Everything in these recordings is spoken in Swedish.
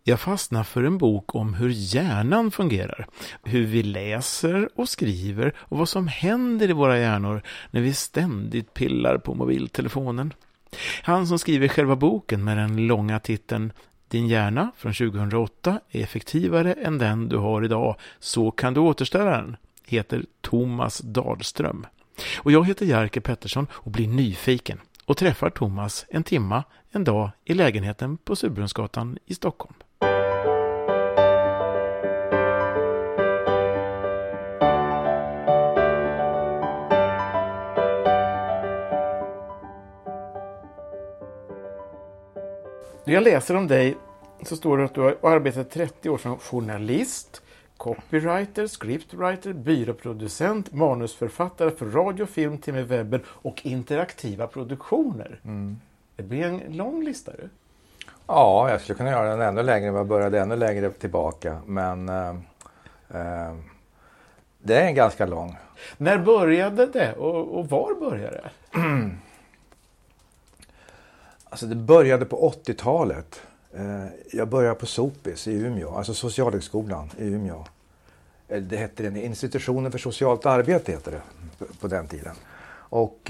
Jag fastnar för en bok om hur hjärnan fungerar, hur vi läser och skriver och vad som händer i våra hjärnor när vi ständigt pillar på mobiltelefonen. Han som skriver själva boken med den långa titeln Din hjärna från 2008 är effektivare än den du har idag, så kan du återställa den, heter Thomas Dahlström. Och jag heter Jerker Pettersson och blir nyfiken och träffar Thomas en timma en dag i lägenheten på Surbrunnsgatan i Stockholm. När jag läser om dig så står det att du har arbetat 30 år som journalist, copywriter, scriptwriter, byråproducent, manusförfattare för radio, film, tv, webben och interaktiva produktioner. Det blir en lång lista, du. Ja, jag skulle kunna göra den ännu längre, jag började ännu längre tillbaka, men det är en ganska lång. När började det och var började det? Alltså det började på 80-talet. Jag började på Sopis i Umeå, alltså Socialhögskolan i Umeå. Det hette den Institutionen för socialt arbete heter det på den tiden. Och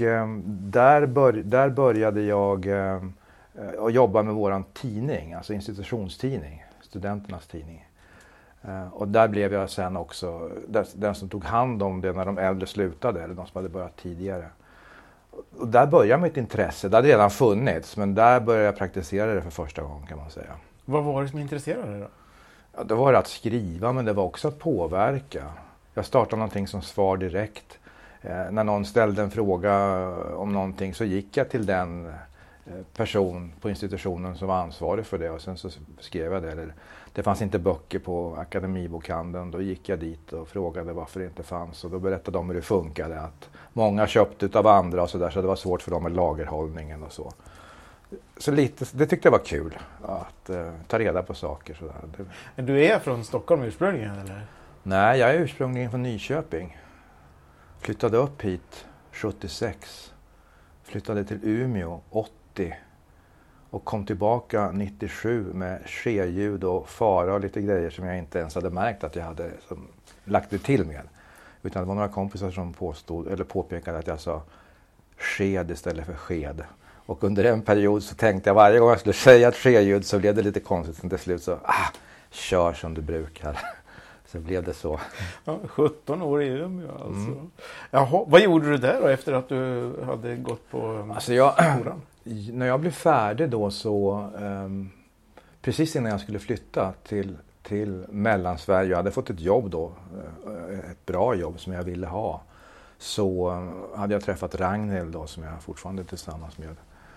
där började jag att jobba med våran tidning, alltså institutionstidning, studenternas tidning. Och där blev jag sen också den som tog hand om det när de äldre slutade eller de som hade börjat tidigare. Och där började mitt intresse, det hade redan funnits, men där började jag praktisera det för första gången kan man säga. Vad var det som intresserade dig då? Ja, det var att skriva, men det var också att påverka. Jag startade någonting som Svar direkt. När någon ställde en fråga om någonting så gick jag till den person på institutionen som var ansvarig för det och sen så skrev jag det. Det fanns inte böcker på Akademibokhandeln, då gick jag dit och frågade varför det inte fanns och då berättade de hur det funkade, att många köpte av andra och så det var svårt för dem med lagerhållningen och så. Så lite, det tyckte jag var kul att ta reda på saker sådär. Men du är från Stockholm ursprungligen eller? Nej, jag är ursprungligen från Nyköping. Flyttade upp hit 76. Flyttade till Umeå 80. Och kom tillbaka 97 med skeljud och fara och lite grejer som jag inte ens hade märkt att jag hade lagt det till med. Utan det var några kompisar som påpekade att jag sa sked istället för sked. Och under en period så tänkte jag varje gång jag skulle säga ett skeljud så blev det lite konstigt. Sen till slut så, kör som du brukar. Så blev det så. Ja, 17 år i Umeå alltså. Jaha, vad gjorde du där då efter att du hade gått på skolan? När jag blev färdig då så, precis innan jag skulle flytta till Mellansverige, jag hade fått ett jobb då, ett bra jobb som jag ville ha. Så hade jag träffat Ragnhild då som jag fortfarande är tillsammans med.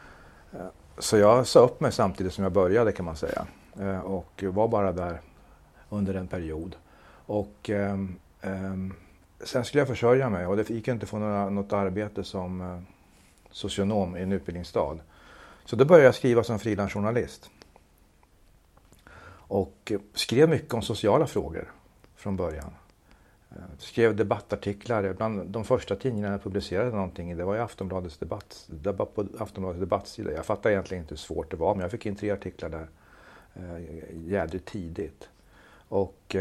Så jag sa upp mig samtidigt som jag började kan man säga. Och var bara där under en period. Och sen skulle jag försörja mig och det gick inte få något arbete som socionom i en utbildningsstad. Så då började jag skriva som frilansjournalist. Och skrev mycket om sociala frågor från början. Skrev debattartiklar. Bland de första tidningarna jag publicerade någonting, det var i Aftonbladets debattsida. Jag fattade egentligen inte hur svårt det var, men jag fick in 3 artiklar där jädrigt tidigt. Och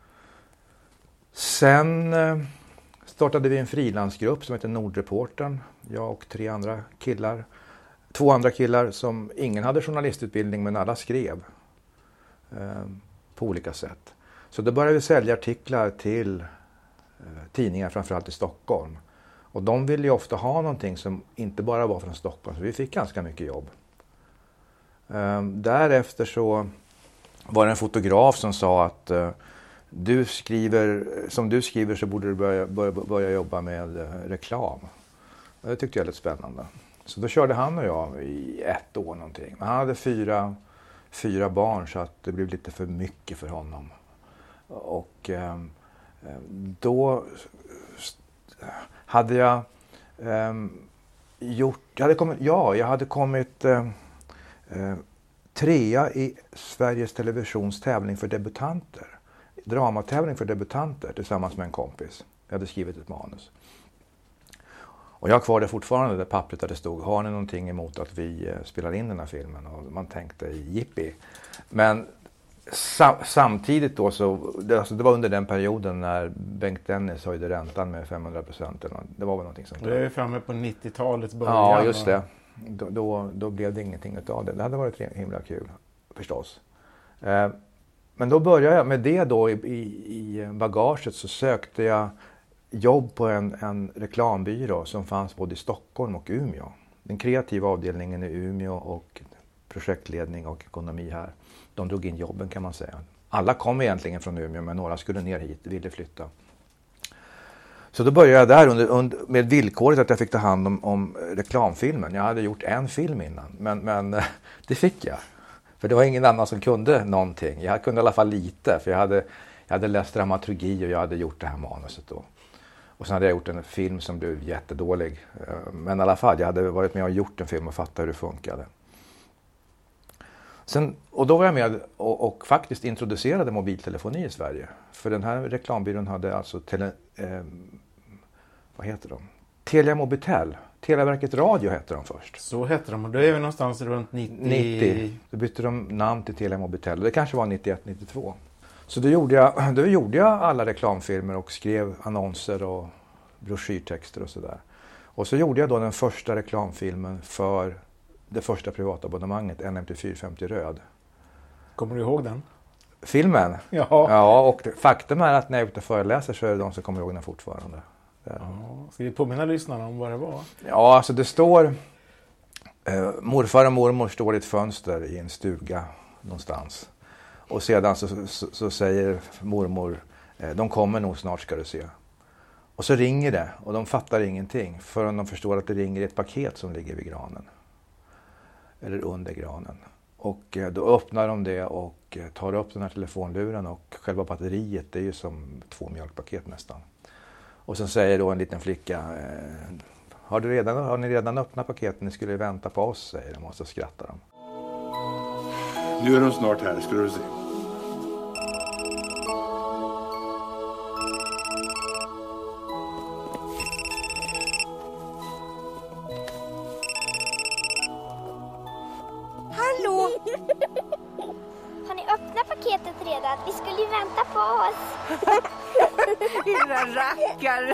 sen startade vi en frilansgrupp som heter Nordreportern. Jag och 2 andra killar som ingen hade journalistutbildning men alla skrev på olika sätt. Så då började vi sälja artiklar till tidningar framförallt i Stockholm. Och de ville ju ofta ha någonting som inte bara var från Stockholm, så vi fick ganska mycket jobb. Därefter så var det en fotograf som sa att som du skriver så borde du börja jobba med reklam. Det tyckte jag lite spännande. Så då körde han och jag i 1 år någonting. Men han hade 4 barn så att det blev lite för mycket för honom. Och då hade jag jag hade kommit 3:a i Sveriges Televisions tävling för debutanter. Dramatävling för debutanter tillsammans med en kompis. Jag hade skrivit ett manus. Och jag har kvar det fortfarande, det pappret där det stod: har ni någonting emot att vi spelar in den här filmen? Och man tänkte, jippi. Men Samtidigt då det var under den perioden när Bengt Dennis höjde räntan med 500%. Det var väl någonting sånt där. Det är framme på 90-talets början. Ja, just det. Då blev det ingenting utav det. Det hade varit himla kul förstås. Men då började jag med det då i bagaget, så sökte jag jobb på en reklambyrå som fanns både i Stockholm och Umeå. Den kreativa avdelningen i Umeå och projektledning och ekonomi här. De drog in jobben kan man säga. Alla kom egentligen från Umeå, men några skulle ner hit, ville flytta. Så då började jag där med villkoret att jag fick ta hand om reklamfilmen. Jag hade gjort en film innan, men det fick jag. För det var ingen annan som kunde någonting. Jag kunde i alla fall lite, för jag hade läst dramaturgi och jag hade gjort det här manuset då. Och sen hade jag gjort en film som blev jättedålig. Men i alla fall, jag hade varit med och gjort en film och fattat hur det funkade. Och då var jag med och faktiskt introducerade mobiltelefoni i Sverige. För den här reklambyrån hade alltså vad heter de? Telia Mobitel. Televerket Radio hette de först. Så hette de, och då är vi någonstans runt 90. Då bytte de namn till Telia Mobitel. Det kanske var 91-92. Så då gjorde jag alla reklamfilmer och skrev annonser och broschyrtexter och sådär. Och så gjorde jag då den första reklamfilmen för det första privatabonnemanget, NMT450 röd. Kommer du ihåg den? Filmen? Ja. Ja, och faktum är att när jag är ute och föreläser så är det de som kommer ihåg den fortfarande. Ja. Ska vi påminna lyssnarna om vad det var? Ja, alltså det står... morfar och mormor står i ett fönster i en stuga någonstans. Och sedan så säger mormor, de kommer nog snart ska du se. Och så ringer det och de fattar ingenting förrän de förstår att det ringer ett paket som ligger vid granen. Eller under granen. Och då öppnar de det och tar upp den här telefonluren, och själva batteriet, det är ju som 2 mjölkpaket nästan. Och sen säger då en liten flicka, har ni redan öppnat paketet? Ni skulle vänta på oss, säger de, och så skrattar de. Nu är de snart här, ska du se. Hallå! Har ni öppnat paketet redan? Vi skulle ju vänta på oss. Era rackare!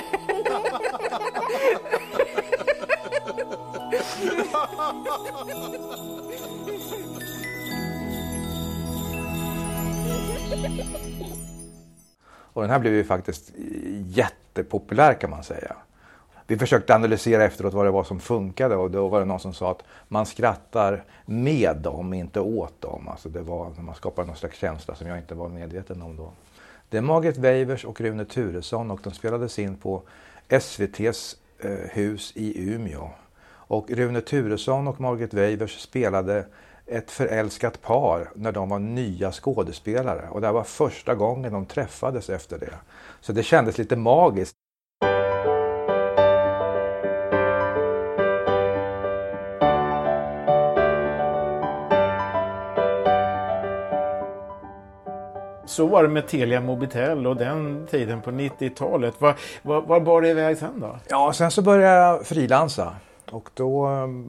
Och den här blev ju faktiskt jättepopulär kan man säga. Vi försökte analysera efteråt vad det var som funkade, och då var det någon som sa att man skrattar med dem, inte åt dem. Alltså det var när man skapade någon slags känsla som jag inte var medveten om då. Det är Margit Weivers och Rune Turesson, och de spelades in på SVT:s hus i Umeå. Och Rune Turesson och Margit Weivers spelade ett förälskat par när de var nya skådespelare. Och det var första gången de träffades efter det. Så det kändes lite magiskt. Så var det med Telia Mobitel och den tiden på 90-talet. Var bar det iväg sen då? Ja, sen så började jag frilansa. Och då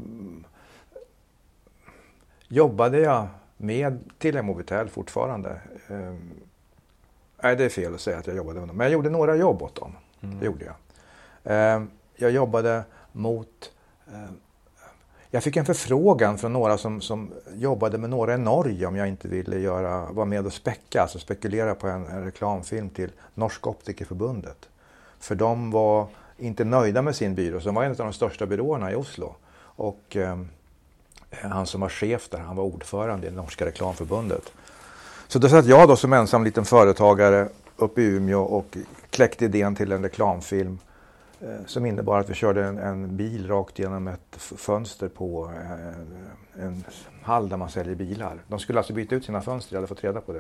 jobbade jag med Telia Mobitel fortfarande. Nej, det är fel att säga att jag jobbade med dem. Men jag gjorde några jobb åt dem. Det gjorde jag. Jag jobbade mot... Jag fick en förfrågan från några som jobbade med några i Norge om jag inte ville vara med och spekulera på en reklamfilm till Norsk Optikerförbundet. För de var inte nöjda med sin byrå, så de var en av de största byråerna i Oslo. Och han som var chef där, han var ordförande i det norska reklamförbundet. Så då satt jag då som ensam liten företagare uppe i Umeå och kläckte idén till en reklamfilm som innebar att vi körde en bil rakt genom ett fönster på en hall där man säljer bilar. De skulle alltså byta ut sina fönster, jag hade fått reda på det.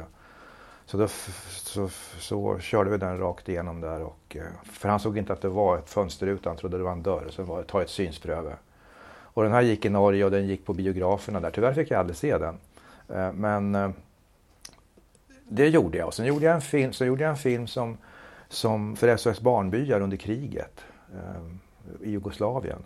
Så körde vi den rakt igenom där, och för han såg inte att det var ett fönster utan han trodde det var en dörr, så ta ett synspröve. Och den här gick i Norge och den gick på biograferna där. Tyvärr fick jag aldrig se den. Men det gjorde jag. Och sen gjorde jag en film som för SOS Barnbyar under kriget i Jugoslavien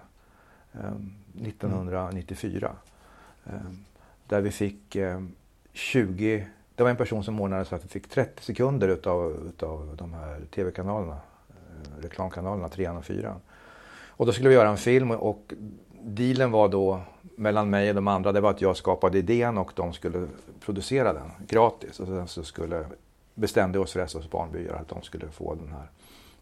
1994. Där vi fick 20 Det var en person som ordnade så att vi fick 30 sekunder utav de här tv-kanalerna, reklamkanalerna 3 och 4. Och då skulle vi göra en film och dealen var då mellan mig och de andra, det var att jag skapade idén och de skulle producera den gratis. Och sen så bestämde oss för SOS Barnbyar att de skulle få den här.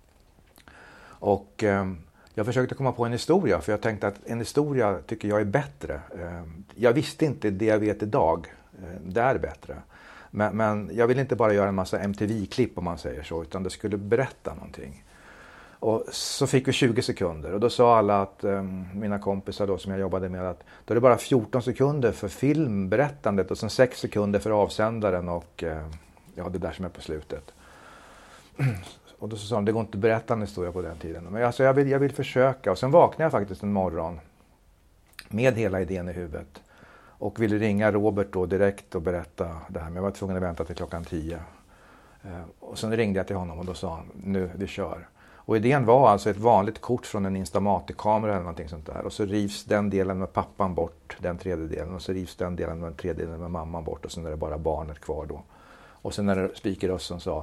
Och jag försökte komma på en historia, för jag tänkte att en historia tycker jag är bättre. Jag visste inte det jag vet idag, det är bättre. Men jag ville inte bara göra en massa MTV-klipp om man säger så, utan det skulle berätta någonting. Och så fick vi 20 sekunder och då sa alla att mina kompisar då som jag jobbade med att då är det bara 14 sekunder för filmberättandet och sen 6 sekunder för avsändaren och det där som är på slutet. Och då sa de, det går inte att berätta en historia på den tiden. Men alltså jag vill försöka. Och sen vaknade jag faktiskt en morgon med hela idén i huvudet. Och ville ringa Robert då direkt och berätta det här. Men jag var tvungen att vänta till klockan 10. Och sen ringde jag till honom och då sa han, nu vi kör. Och idén var alltså ett vanligt kort från en Instamatic-kamera eller någonting sånt där. Och så rivs den delen med pappan bort, den tredjedelen. Och så rivs den delen med den tredjedelen med mamman bort. Och sen är det bara barnet kvar då. Och sen när speakerrösten sa,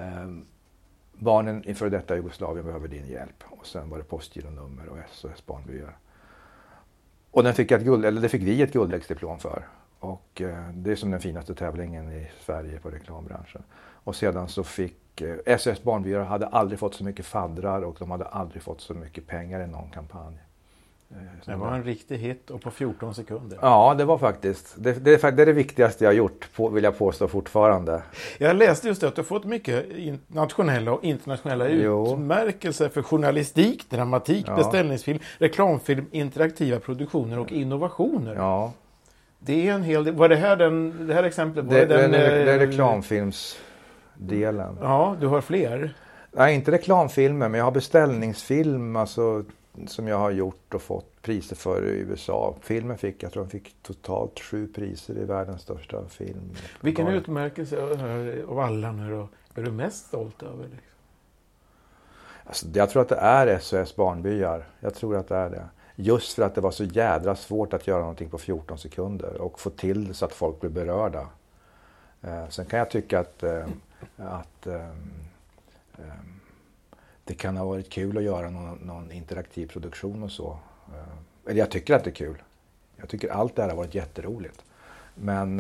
barnen i för detta Jugoslavien behöver din hjälp. Och sen var det postgironummer och SOS Barnbyar. Och det fick vi ett guldläggsdiplom för. Och det är som den finaste tävlingen i Sverige på reklambranschen. Och sedan så fick SOS Barnbyar hade aldrig fått så mycket faddrar och de hade aldrig fått så mycket pengar i någon kampanj. Det var en riktig hit och på 14 sekunder. Ja, det var faktiskt. Det är det viktigaste jag har gjort, vill jag påstå fortfarande. Jag läste just att du har fått mycket nationella och internationella utmärkelser för journalistik, dramatik, beställningsfilm, reklamfilm, interaktiva produktioner och innovationer. Ja. Det är en hel del. Var det här exemplet? Det är reklamfilmsdelen. Ja, du har fler. Nej, inte reklamfilmer, men jag har beställningsfilm alltså, som jag har gjort och fått priser för i USA. Filmen jag tror den fick totalt 7 priser i världens största film. Vilken utmärkelse av alla nu är du mest stolt över? Liksom? Alltså, jag tror att det är SOS Barnbyar. Jag tror att det är det. Just för att det var så jädra svårt att göra någonting på 14 sekunder och få till så att folk blir berörda. Sen kan jag tycka att det kan ha varit kul att göra någon interaktiv produktion och så. Eller jag tycker att det är kul. Jag tycker allt det här har varit jätteroligt. Men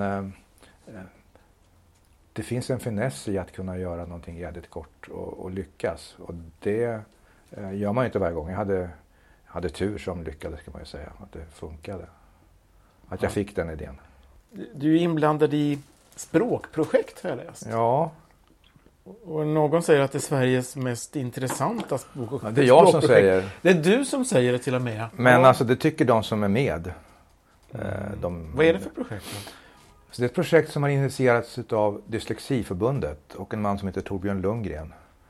det finns en finess i att kunna göra någonting jävligt kort och lyckas. Och det gör man inte varje gång. Jag hade tur som lyckades, kan man ju säga. Att det funkade. Att jag fick den idén. Du är inblandad i språkprojekt, har jag läst. Ja. Och någon säger att det är Sveriges mest intressanta språkprojekt. Ja, det är jag som säger. Det är du som säger det till och med. Men alltså det tycker de som är med. Vad är det för projekt? Så det är ett projekt som har initierats av Dyslexiförbundet och en man som heter Torbjörn Lundgren.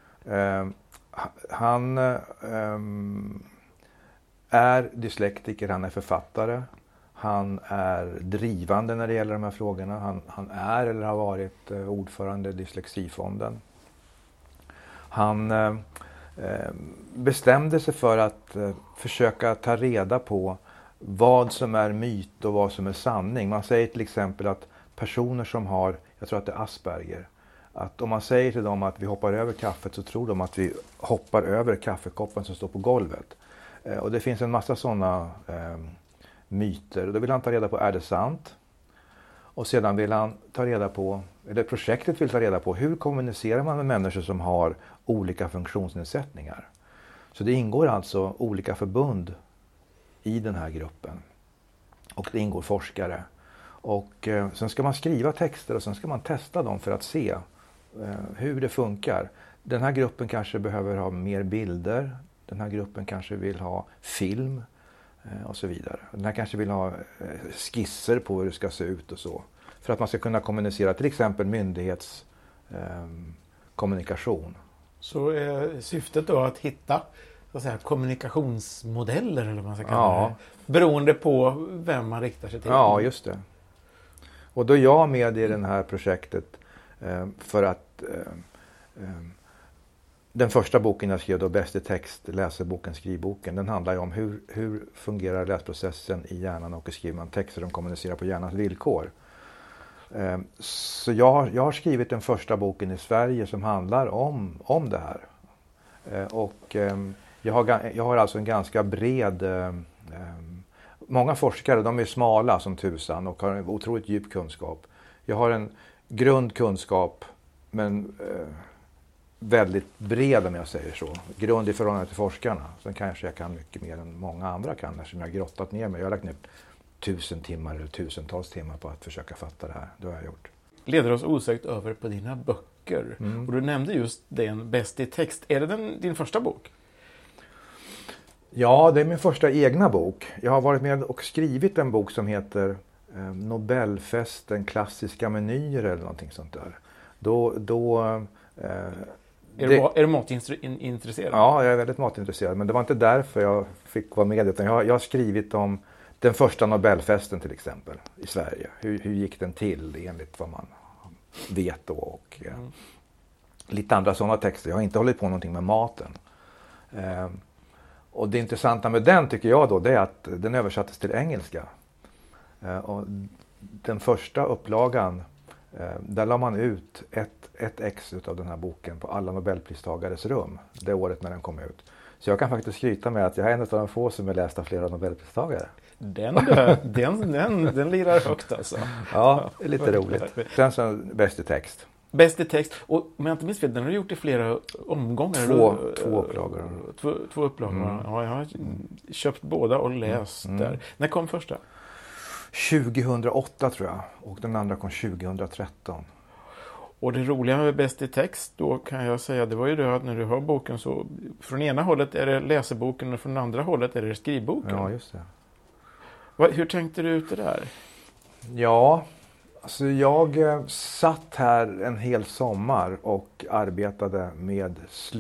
Han är dyslektiker, han är författare. Han är drivande när det gäller de här frågorna. Han är eller har varit ordförande i Dyslexifonden. Han bestämde sig för att försöka ta reda på vad som är myt och vad som är sanning. Man säger till exempel att personer som har, jag tror att det är Asperger, att om man säger till dem att vi hoppar över kaffet så tror de att vi hoppar över kaffekoppen som står på golvet. Och det finns en massa sådana myter. Då vill han ta reda på, är det sant? Och sedan vill han ta reda på, eller projektet vill ta reda på, hur kommunicerar man med människor som har olika funktionsnedsättningar? Så det ingår alltså olika förbund i den här gruppen. Och det ingår forskare. Och sen ska man skriva texter och sen ska man testa dem för att se hur det funkar. Den här gruppen kanske behöver ha mer bilder. Den här gruppen kanske vill ha film och så vidare. Den här kanske vill ha skisser på hur det ska se ut och så. För att man ska kunna kommunicera till exempel myndighetskommunikation. Så är syftet då att hitta så att säga, kommunikationsmodeller eller vad man ska kalla det, beroende på vem man riktar sig till. Ja, just det. Och då är jag med i det här projektet för att den första boken jag skrev då, Bäst i text, läseboken, skrivboken, den handlar ju om hur fungerar läsprocessen i hjärnan och hur skriver man texter som kommunicerar på hjärnans villkor. Så jag har skrivit den första boken i Sverige som handlar om det här. Och jag har alltså en ganska bred... Många forskare, de är smala som tusan och har en otroligt djup kunskap. Jag har en grundkunskap, men väldigt bred om jag säger så. Grund i förhållande till forskarna. Sen kanske jag kan mycket mer än många andra kan, eftersom jag har grottat ner mig. Jag har lagt ner 1000 timmar eller tusentals timmar på att försöka fatta det här. Det har jag gjort. Leder oss osökt över på dina böcker. Och du nämnde just den Bäst i text. Är det din första bok? Ja, det är min första egna bok. Jag har varit med och skrivit en bok som heter Nobelfesten, klassiska menyer eller någonting sånt där. Är du matintresserad? Ja, jag är väldigt matintresserad. Men det var inte därför jag fick vara med. Utan jag har skrivit om den första Nobelfesten till exempel i Sverige. Hur gick den till enligt vad man vet då. Och lite andra sådana texter. Jag har inte hållit på någonting med maten. Och det intressanta med den tycker jag då, det är att den översattes till engelska. Och den första upplagan, där la man ut ett ex av den här boken på alla Nobelpristagares rum det året när den kom ut. Så jag kan faktiskt skryta med att jag är en av de få som är läst av flera Nobelpristagare. Den lirar högt alltså. Ja, det är lite roligt. Sen så Bäst i text. Bäst i text. Och om jag inte minns fel, den har du gjort i flera omgångar. Två upplagor. Två upplagor. Ja, jag har köpt båda och läst där. När kom första? 2008 tror jag. Och den andra kom 2013. Och det roliga med Bäst i text, då kan jag säga, det var ju det att när du har boken så från ena hållet är det läseboken och från andra hållet är det skrivboken. Ja, just det. Hur tänkte du ut det där? Ja, alltså jag satt här en hel sommar och arbetade med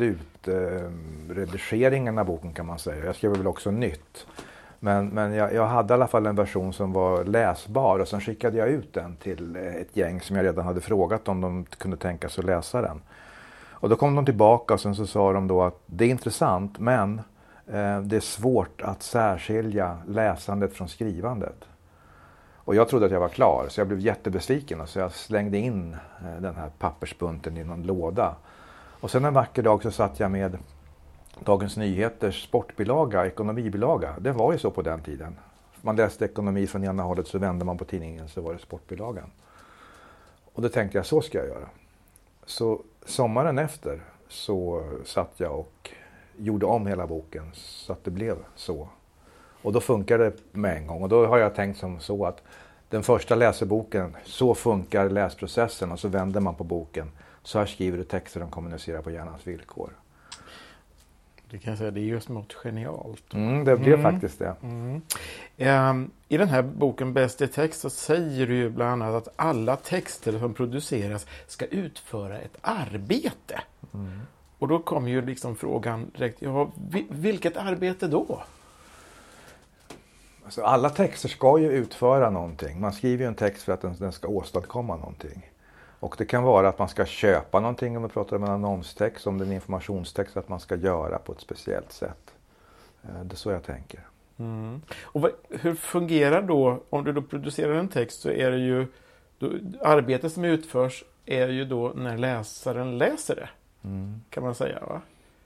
slutredigeringen av boken kan man säga. Jag skrev väl också nytt. Men jag hade i alla fall en version som var läsbar och sen skickade jag ut den till ett gäng som jag redan hade frågat om de kunde tänka sig att läsa den. Och då kom de tillbaka och sen så sa de då att det är intressant men det är svårt att särskilja läsandet från skrivandet. Och jag trodde att jag var klar så jag blev jättebesviken och så jag slängde in den här pappersbunten i någon låda. Och sen en vacker dag så satt jag med Dagens Nyheters sportbilaga, ekonomibilaga. Det var ju så på den tiden. Man läste ekonomi från ena hållet så vände man på tidningen så var det sportbilagan. Och då tänkte jag så ska jag göra. Så sommaren efter så satt jag och gjorde om hela boken så att det blev så. Och då funkar det med en gång. Och då har jag tänkt som så att den första läseboken, så funkar läsprocessen och så vänder man på boken. Så här skriver du texter som kommunicerar på hjärnans villkor. Det kan jag säga, det är ju smått genialt. Det blev faktiskt det. I den här boken Bäst i text så säger du ju bland annat att alla texter som produceras ska utföra ett arbete. Och då kommer ju liksom frågan direkt, vilket arbete då? Alltså alla texter ska ju utföra någonting. Man skriver ju en text för att den ska åstadkomma någonting. Och det kan vara att man ska köpa någonting om vi pratar om en annonstext, om det är en informationstext att man ska göra på ett speciellt sätt. Det är så jag tänker. Och hur fungerar då, om du då producerar en text så är det ju, arbetet som utförs är ju då när läsaren läser det. Kan man säga va?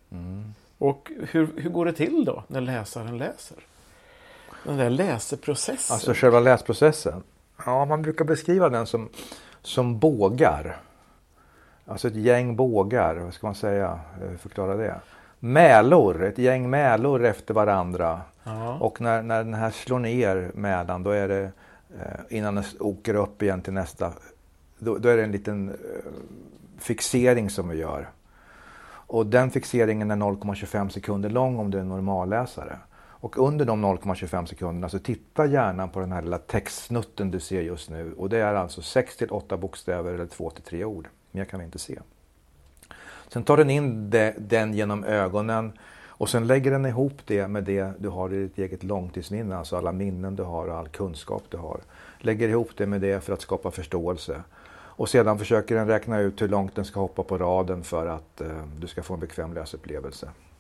Och hur går det till då när läsaren läser? Den där läseprocessen. Alltså själva läsprocessen. Ja, man brukar beskriva den som bågar. Alltså ett gäng bågar, vad ska man säga? Förklara det. Mälor, ett gäng mälor efter varandra. Ja. Och när den här slår ner mälan, då är det innan den åker upp igen till nästa, då är det en liten fixering som vi gör. Och den fixeringen är 0,25 sekunder lång om du är en normalläsare. Och under de 0,25 sekunderna så tittar hjärnan på den här lilla textsnutten du ser just nu. Och det är alltså 6-8 bokstäver eller 2-3 ord. Mer kan vi inte se. Sen tar den in den genom ögonen och sen lägger den ihop det med det du har i ditt eget långtidsminne. Alltså alla minnen du har och all kunskap du har. Lägger ihop det med det för att skapa förståelse. Och sedan försöker den räkna ut hur långt den ska hoppa på raden för att du ska få en bekväm läsupplevelse.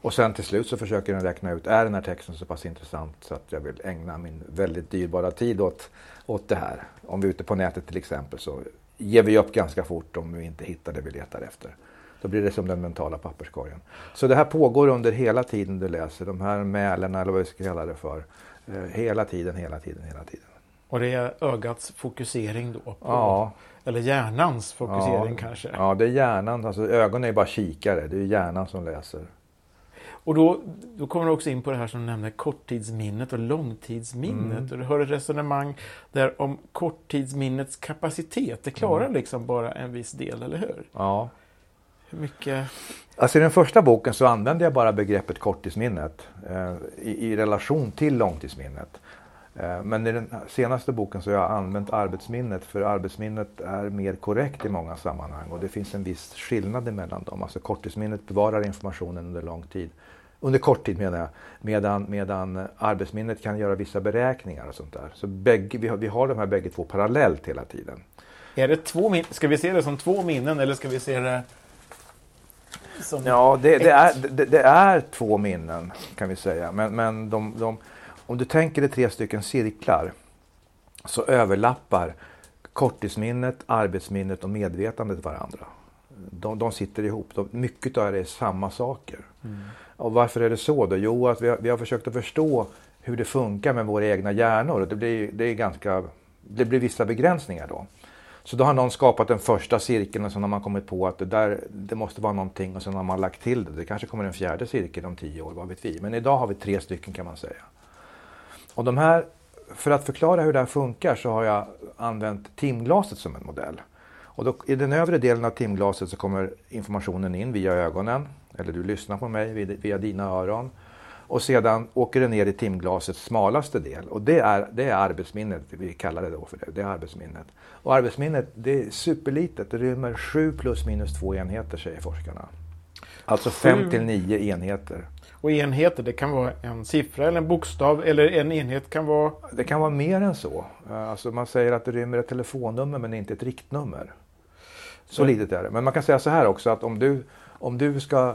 Och sen till slut så försöker den räkna ut, är den här texten så pass intressant så att jag vill ägna min väldigt dyrbara tid åt det här. Om vi är ute på nätet till exempel så ger vi upp ganska fort om vi inte hittar det vi letar efter. Då blir det som den mentala papperskorgen. Så det här pågår under hela tiden du läser, de här mälerna eller vad vi ska kalla det för. Hela tiden. Och det är ögats fokusering då? På, ja. Eller hjärnans fokusering kanske? Ja, det är hjärnan. Alltså, ögonen är bara kikare. Det är hjärnan som läser. Och då kommer du också in på det här som du nämnde, korttidsminnet och långtidsminnet. Och du hör ett resonemang där om korttidsminnets kapacitet. Det klarar liksom bara en viss del, eller hur? Ja. Hur mycket... Alltså i den första boken så använde jag bara begreppet korttidsminnet i relation till långtidsminnet. Men i den senaste boken så har jag använt arbetsminnet, för arbetsminnet är mer korrekt i många sammanhang och det finns en viss skillnad mellan dem. Alltså korttidsminnet bevarar informationen under lång tid. Under kort tid menar jag, medan arbetsminnet kan göra vissa beräkningar och sånt där. Så vi har de här bägge två parallellt hela tiden. Är det ska vi se det som två minnen eller ska vi se det som ja, det är två minnen kan vi säga. Men de om du tänker dig 3 stycken cirklar så överlappar korttidsminnet, arbetsminnet och medvetandet varandra. De sitter ihop. Mycket av det är samma saker. Och varför är det så då? Jo, att vi har försökt att förstå hur det funkar med våra egna hjärnor. Det blir vissa begränsningar då. Så då har någon skapat den första cirkeln och sen har man kommit på att det måste vara någonting och sen har man lagt till det. Det kanske kommer en 4:e cirkel om 10 år, vad vet vi. Men idag har vi 3 stycken kan man säga. Och de här, för att förklara hur det här funkar så har jag använt timglaset som en modell. Och då, i den övre delen av timglaset så kommer informationen in via ögonen. Eller du lyssnar på mig via dina öron. Och sedan åker det ner i timglasets smalaste del. Och det är arbetsminnet, vi kallar det då för det. Det är arbetsminnet. Och arbetsminnet, det är superlitet. Det rymmer 7 plus minus 2 enheter, säger forskarna. Alltså 5 till 9 enheter. Och enheter, det kan vara en siffra eller en bokstav, eller en enhet kan vara... Det kan vara mer än så. Alltså man säger att det rymmer ett telefonnummer men inte ett riktnummer. Så litet är det. Men man kan säga så här också att om du ska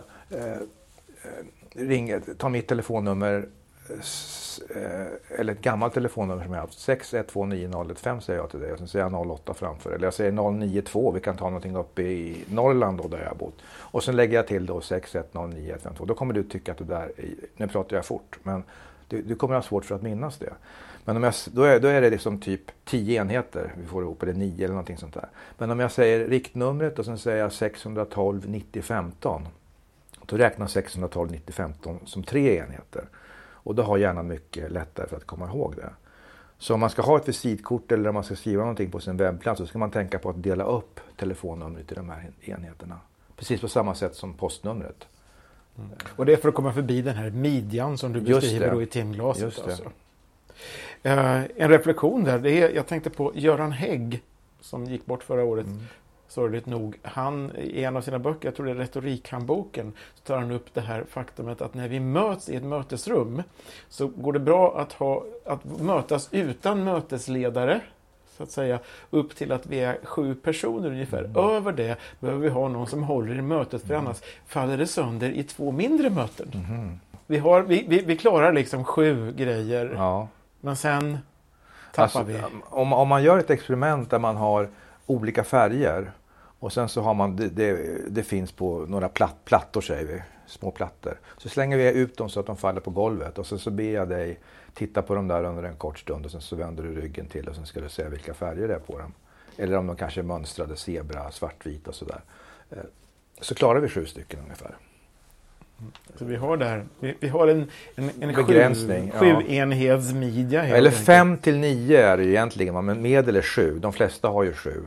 ta mitt telefonnummer eller ett gammalt telefonnummer som jag har haft, 6129015 säger jag till dig och sen säger jag 08 framför. Eller jag säger 092, vi kan ta någonting uppe i Norrland då där jag har bott. Och sen lägger jag till då 6109152. Då kommer du tycka att det där, nu pratar jag fort, men du kommer ha svårt för att minnas det. Men då är det liksom typ 10 enheter vi får ihop, eller 9 eller någonting sånt där. Men om jag säger riktnumret och sen säger jag 612 9015, då räknar 612 9015 som 3 enheter. Och då har hjärnan mycket lättare för att komma ihåg det. Så om man ska ha ett visitkort eller om man ska skriva någonting på sin webbplats så ska man tänka på att dela upp telefonnumret i de här enheterna. Precis på samma sätt som postnumret. Och det är för att komma förbi den här midjan som du beskriver då i timglaset. Just det. Alltså. En reflektion där, jag tänkte på Göran Hägg som gick bort förra året. Sorgligt nog. Han i en av sina böcker, jag tror det är Retorikhandboken, så tar han upp det här faktumet att när vi möts i ett mötesrum så går det bra att mötas utan mötesledare, så att säga, upp till att vi är 7 personer ungefär. Över det behöver vi ha någon som håller i mötet, för annars faller det sönder i 2 mindre möten. Vi klarar liksom 7 grejer, men sen tappar vi. Om man gör ett experiment där man har olika färger och sen så har man det finns på några plattor säger vi, små plattor. Så slänger vi ut dem så att de faller på golvet och så ber jag dig titta på dem där under en kort stund och sen så vänder du ryggen till och sen ska du se vilka färger det är på dem. Eller om de kanske är mönstrade, zebra, svartvit och sådär. Så klarar vi 7 stycken ungefär. Så vi har där, vi har en begränsning, 7-enhetsmidja. Eller 5 till 9 är det egentligen, men medel är 7. De flesta har ju 7.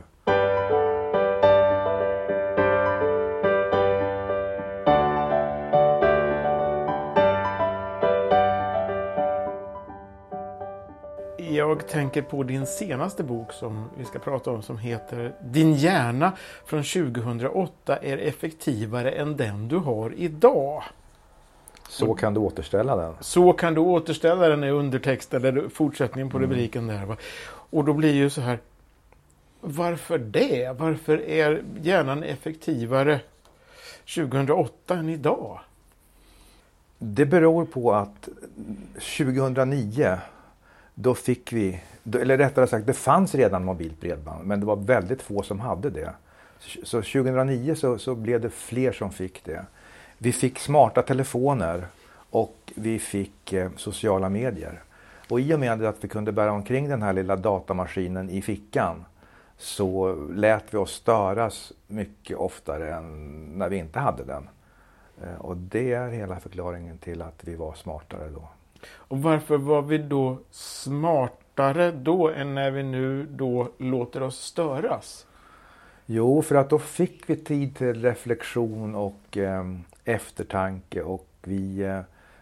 Jag tänker på din senaste bok som vi ska prata om som heter Din hjärna från 2008 är effektivare än den du har idag. Så kan du återställa den. Så kan du återställa den i undertext eller fortsättningen på rubriken där. Va? Och då blir ju så här, varför det? Varför är hjärnan effektivare 2008 än idag? Det beror på att 2009 då fick vi, eller rättare sagt det fanns redan mobilt bredband, men det var väldigt få som hade det. Så 2009 så blev det fler som fick det. Vi fick smarta telefoner och vi fick sociala medier. Och i och med att vi kunde bära omkring den här lilla datamaskinen i fickan så lät vi oss störas mycket oftare än när vi inte hade den. Och det är hela förklaringen till att vi var smartare då. Och varför var vi då smartare då än när vi nu då låter oss störas? Jo, för att då fick vi tid till reflektion och eftertanke och vi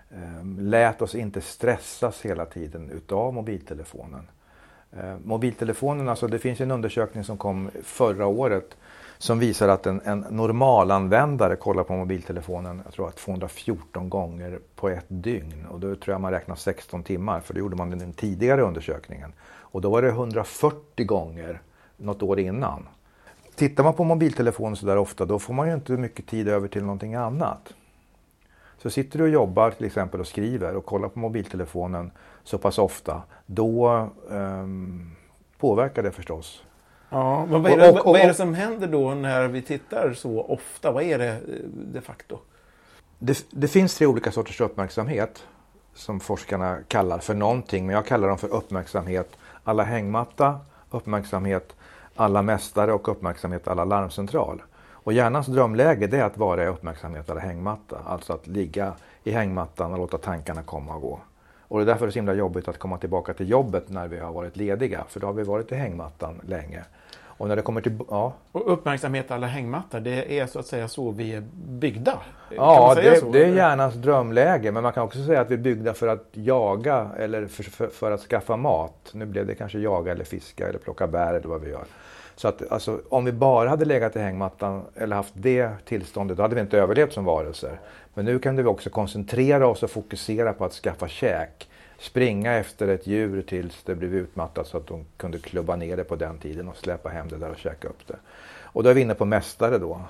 lät oss inte stressas hela tiden utav mobiltelefonen. Mobiltelefonen, alltså det finns en undersökning som kom förra året som visar att en normalanvändare kollar på mobiltelefonen, jag tror att 214 gånger på ett dygn. Och då tror jag man räknar 16 timmar, för det gjorde man i den tidigare undersökningen. Och då var det 140 gånger något år innan. Tittar man på mobiltelefonen så där ofta, då får man ju inte mycket tid över till någonting annat. Så sitter du och jobbar till exempel och skriver och kollar på mobiltelefonen så pass ofta, då påverkar det förstås. Ja, men vad är det som händer då när vi tittar så ofta? Vad är det de facto? Det finns 3 olika sorters uppmärksamhet som forskarna kallar för någonting, men jag kallar dem för uppmärksamhet alla hängmatta, uppmärksamhet alla mästare och uppmärksamhet alla larmcentral. Och hjärnans drömläge det är att vara i uppmärksamhet alla hängmatta, alltså att ligga i hängmattan och låta tankarna komma och gå. Och det är därför det är så himla jobbigt att komma tillbaka till jobbet när vi har varit lediga, för då har vi varit i hängmattan länge. Och när det kommer till... Ja. Och uppmärksamhet alla hängmattor, det är så att säga så vi är byggda? Ja, det är hjärnans drömläge, men man kan också säga att vi är byggda för att jaga eller för att skaffa mat. Nu blev det kanske jaga eller fiska eller plocka bär eller vad vi gör. Så att alltså, om vi bara hade legat i hängmattan eller haft det tillståndet, då hade vi inte överlevt som varelser. Men nu kan vi också koncentrera oss och fokusera på att skaffa käk. Springa efter ett djur tills det blev utmattat så att de kunde klubba ner det på den tiden och släppa hem det där och käka upp det. Och då är vi inne på mästare då.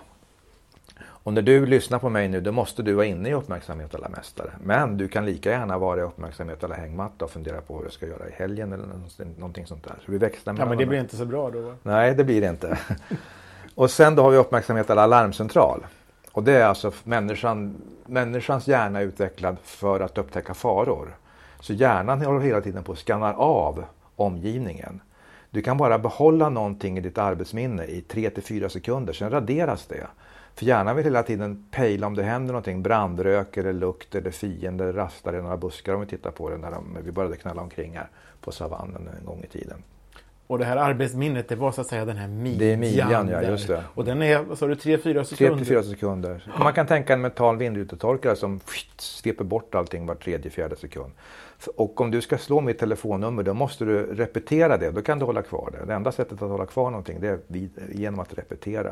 Och när du lyssnar på mig nu, då måste du vara inne i uppmärksamhet alla mästare. Men du kan lika gärna vara i uppmärksamhet alla hängmatta och fundera på vad du ska göra i helgen eller någonting sånt där. Så vi växlar med. Ja, men det blir inte så bra då, va? Nej, det blir det inte. Och sen då har vi uppmärksamhet alla larmcentral. Och det är alltså människans hjärna utvecklad för att upptäcka faror. Så hjärnan håller hela tiden på att skanna av omgivningen. Du kan bara behålla någonting i ditt arbetsminne i 3-4 sekunder, sen raderas det. För hjärnan vill hela tiden pejla om det händer någonting, brandrök eller lukt eller fiender rastar i några buskar, om vi tittar på det när vi började knalla omkring här på savannen en gång i tiden. Och det här arbetsminnet, det var så att säga den här midjan. Det är midjan, ja, just det. Och den är, vad sa du, 3-4 sekunder? 3-4 sekunder. Man kan tänka en metall vindrutetorkare som sveper bort allting var 3-4 sekund. Och om du ska slå mitt telefonnummer, då måste du repetera det. Då kan du hålla kvar det. Det enda sättet att hålla kvar någonting, det är genom att repetera.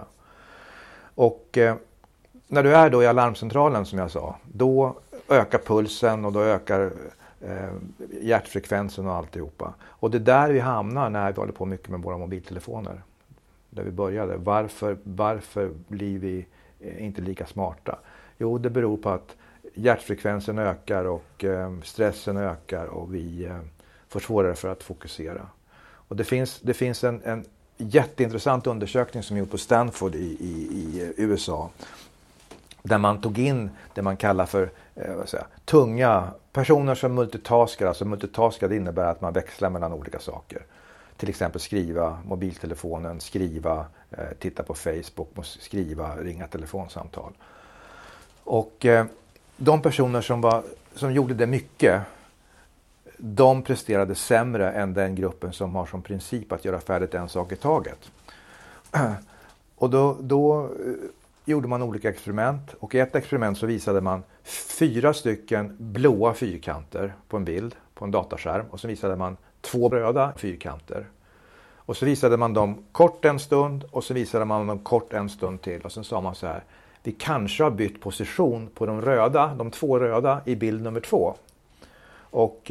Och när du är då i alarmcentralen, som jag sa, då ökar pulsen och då ökar hjärtfrekvensen och alltihopa. Och det är där vi hamnar när vi håller på mycket med våra mobiltelefoner. Där vi började. Varför blir vi inte lika smarta? Jo, det beror på att hjärtfrekvensen ökar och stressen ökar och vi får svårare för att fokusera. Och det finns en jätteintressant undersökning som gjorts på Stanford i USA. Där man tog in det man kallar för tunga personer som multitaskar. Alltså multitaskar innebär att man växlar mellan olika saker. Till exempel skriva mobiltelefonen, skriva, titta på Facebook, skriva, ringa telefonsamtal. Och de personer som gjorde det mycket, de presterade sämre än den gruppen som har som princip att göra färdigt en sak i taget. Och då gjorde man olika experiment, och i ett experiment så visade man 4 stycken blåa fyrkanter på en bild på en dataskärm, och så visade man 2 röda fyrkanter. Och så visade man dem kort en stund och så visade man dem kort en stund till, och sen sa man så här: vi kanske har bytt position på de 2 röda i bild nummer 2. Och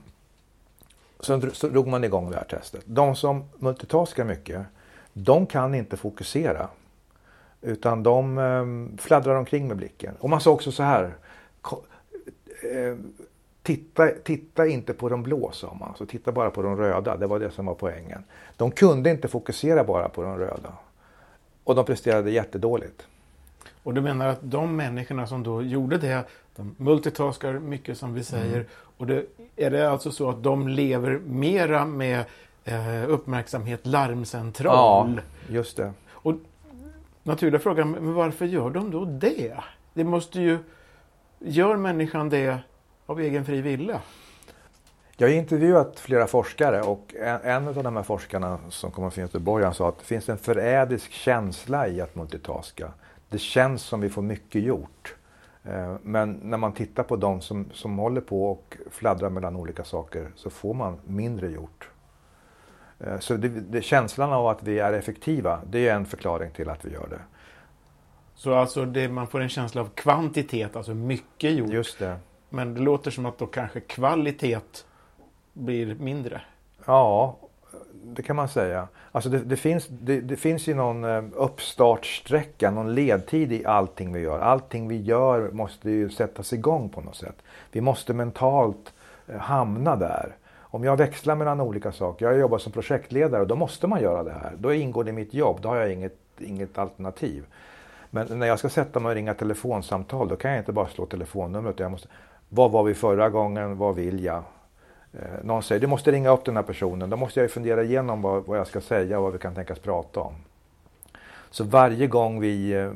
så drog man igång det här testet. De som multitaskar mycket, de kan inte fokusera. Utan de fladdrar omkring med blicken. Och man sa också så här: titta inte på de blå, sa man. Så titta bara på de röda. Det var det som var poängen. De kunde inte fokusera bara på de röda. Och de presterade jättedåligt. Och du menar att de människorna som då gjorde det, de multitaskar mycket som vi säger. Och är det alltså så att de lever mera med uppmärksamhet larmcentral? Ja, just det. Och naturliga frågan, men varför gör de då det? Det måste ju... Gör människan det av egen fri vilja? Jag har intervjuat flera forskare och en av de här forskarna som kommer från Göteborg, han sa att det finns en förrädisk känsla i att multitaska. Det känns som vi får mycket gjort. Men när man tittar på de som håller på och fladdrar mellan olika saker så får man mindre gjort. Så känslan av att vi är effektiva, det är en förklaring till att vi gör det. Så alltså man får en känsla av kvantitet, alltså mycket gjort. Just det. Men det låter som att då kanske kvalitet blir mindre. Ja, det kan man säga. Alltså det finns ju någon uppstartsträcka, någon ledtid i allting vi gör. Allting vi gör måste ju sättas igång på något sätt. Vi måste mentalt hamna där. Om jag växlar mellan olika saker, jag jobbar som projektledare och då måste man göra det här. Då ingår det i mitt jobb, då har jag inget alternativ. Men när jag ska sätta mig och ringa telefonsamtal, då kan jag inte bara slå telefonnumret. Vad var vi förra gången, vad vill jag? Någon säger, du måste ringa upp den här personen. Då måste jag ju fundera igenom vad jag ska säga och vad vi kan tänkas prata om. Så varje gång vi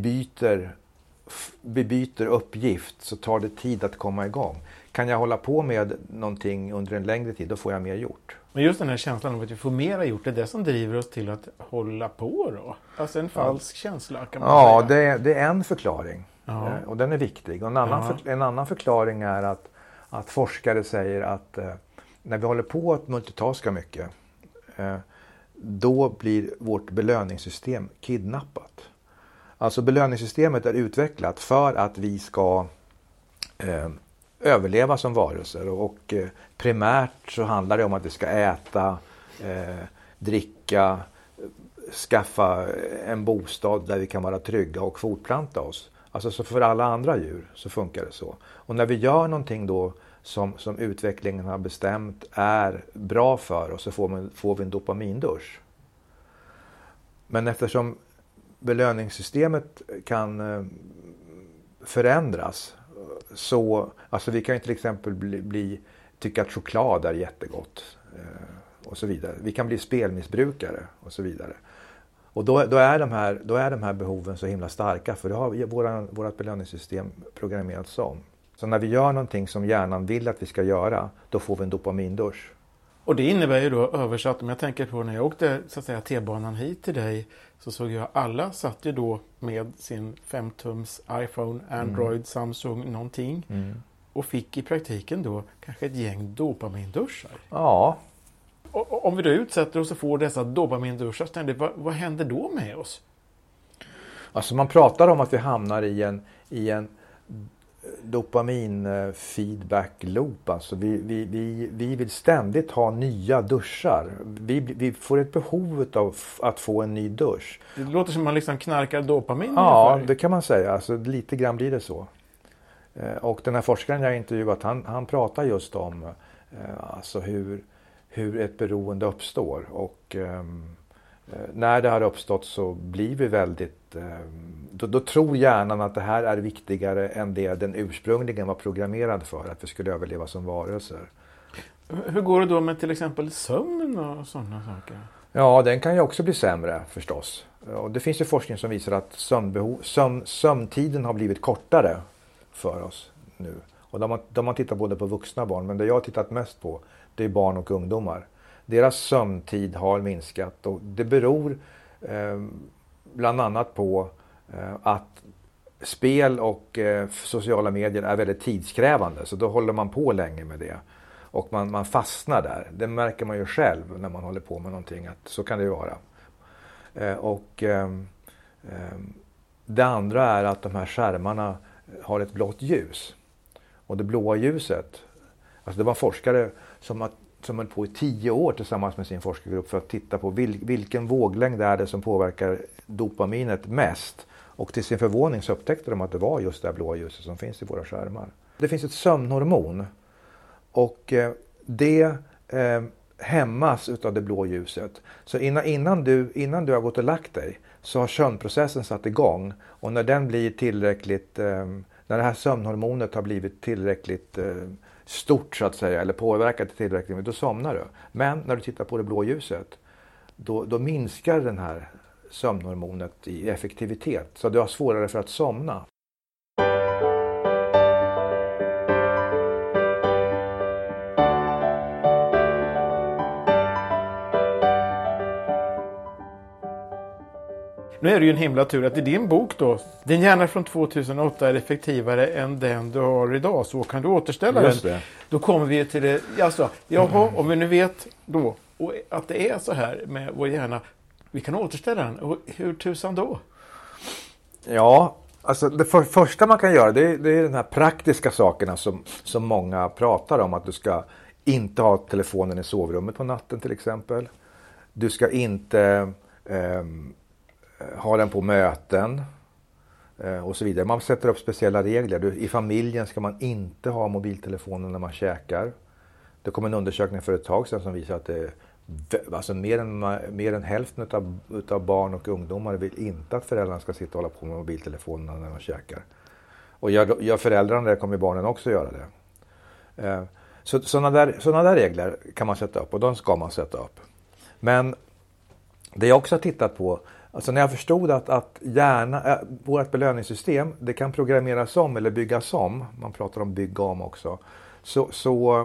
byter uppgift så tar det tid att komma igång. Kan jag hålla på med någonting under en längre tid, då får jag mer gjort. Men just den här känslan av att vi får mera gjort, det är det som driver oss till att hålla på då? Alltså en falsk känsla kan man säga. Ja, det är en förklaring. Ja. Och den är viktig. Och en annan förklaring är att forskare säger att när vi håller på att multitaska mycket, då blir vårt belöningssystem kidnappat. Alltså belöningssystemet är utvecklat för att vi ska överleva som varelser. Och primärt så handlar det om att vi ska äta, dricka, skaffa en bostad där vi kan vara trygga och fortplanta oss. Alltså så för alla andra djur så funkar det så. Och när vi gör någonting då som utvecklingen har bestämt är bra för oss, så får vi en dopamindusch. Men eftersom belöningssystemet kan förändras, så alltså vi kan ju till exempel tycka att choklad är jättegott och så vidare. Vi kan bli spelmissbrukare och så vidare. Och då är de här behoven så himla starka, för då har vårt belöningssystem programmerats om. Så när vi gör någonting som hjärnan vill att vi ska göra, då får vi en dopamindusch. Och det innebär ju då översatt, om jag tänker på när jag åkte så att säga T-banan hit till dig, så såg jag alla satt ju då med sin 5-tums iPhone, Android, Samsung, någonting. Och fick i praktiken då kanske ett gäng dopaminduschar. Ja. Och om vi då utsätter oss och får dessa dopaminduschar ständigt, vad händer då med oss? Alltså man pratar om att vi hamnar i en dopamin-feedback loop. Alltså vi vill ständigt ha nya duschar. Vi får ett behov av att få en ny dusch. Det låter som man liksom knarkar dopamin. Ja, det kan man säga. Alltså, lite grann blir det så. Och den här forskaren jag intervjuat, han pratar just om alltså hur ett beroende uppstår. Och när det har uppstått så blir vi väldigt... Då tror hjärnan att det här är viktigare än det den ursprungligen var programmerad för, att vi skulle överleva som varelser. Hur går det då med till exempel sömn och sådana saker? Ja, den kan ju också bli sämre förstås. Och det finns ju forskning som visar att sömntiden har blivit kortare för oss nu. Och de har tittat både på vuxna barn, men det jag har tittat mest på, det är barn och ungdomar. Deras sömntid har minskat, och det beror bland annat på att spel och sociala medier är väldigt tidskrävande, så då håller man på länge med det. Och man fastnar där. Det märker man ju själv när man håller på med någonting, att så kan det ju vara. Det andra är att de här skärmarna har ett blått ljus. Och det blåa ljuset, alltså det var forskare som höll på i 10 år tillsammans med sin forskargrupp för att titta på vilken våglängd är det som påverkar dopaminet mest. Och till sin förvåning så upptäckte de att det var just det blåa ljuset som finns i våra skärmar. Det finns ett sömnhormon och det hämmas utav det blå ljuset. Så innan du har gått och lagt dig så har sömnprocessen satt igång. Och när den blir tillräckligt, när det här sömnhormonet har blivit tillräckligt stort så att säga, eller påverkat tillräckligt, då somnar du. Men när du tittar på det blå ljuset, då minskar den här sömnhormonet i effektivitet. Så du har svårare för att somna. Nu är det ju en himla tur att i din bok då, din hjärna från 2008 är effektivare än den du har idag, så kan du återställa Just den. det. Då kommer vi till det, alltså, om vi nu vet då och att det är så här med vår hjärna, vi kan återställa den, och hur tusan då? Ja, alltså det första man kan göra det är de här praktiska sakerna som många pratar om, att du ska inte ha telefonen i sovrummet på natten till exempel. Du ska inte ha den på möten och så vidare. Man sätter upp speciella regler. I familjen ska man inte ha mobiltelefonen när man käkar. Det kom en undersökning för ett tag sedan som visar att alltså mer än hälften utav barn och ungdomar vill inte att föräldrarna ska sitta och hålla på med mobiltelefonerna när de käkar. Och gör föräldrarna det kommer barnen också göra det. Så sådana där regler kan man sätta upp, och de ska man sätta upp. Men det jag också har tittat på, alltså när jag förstod att vårt belöningssystem, det kan programmeras om eller byggas om, man pratar om bygga om också, så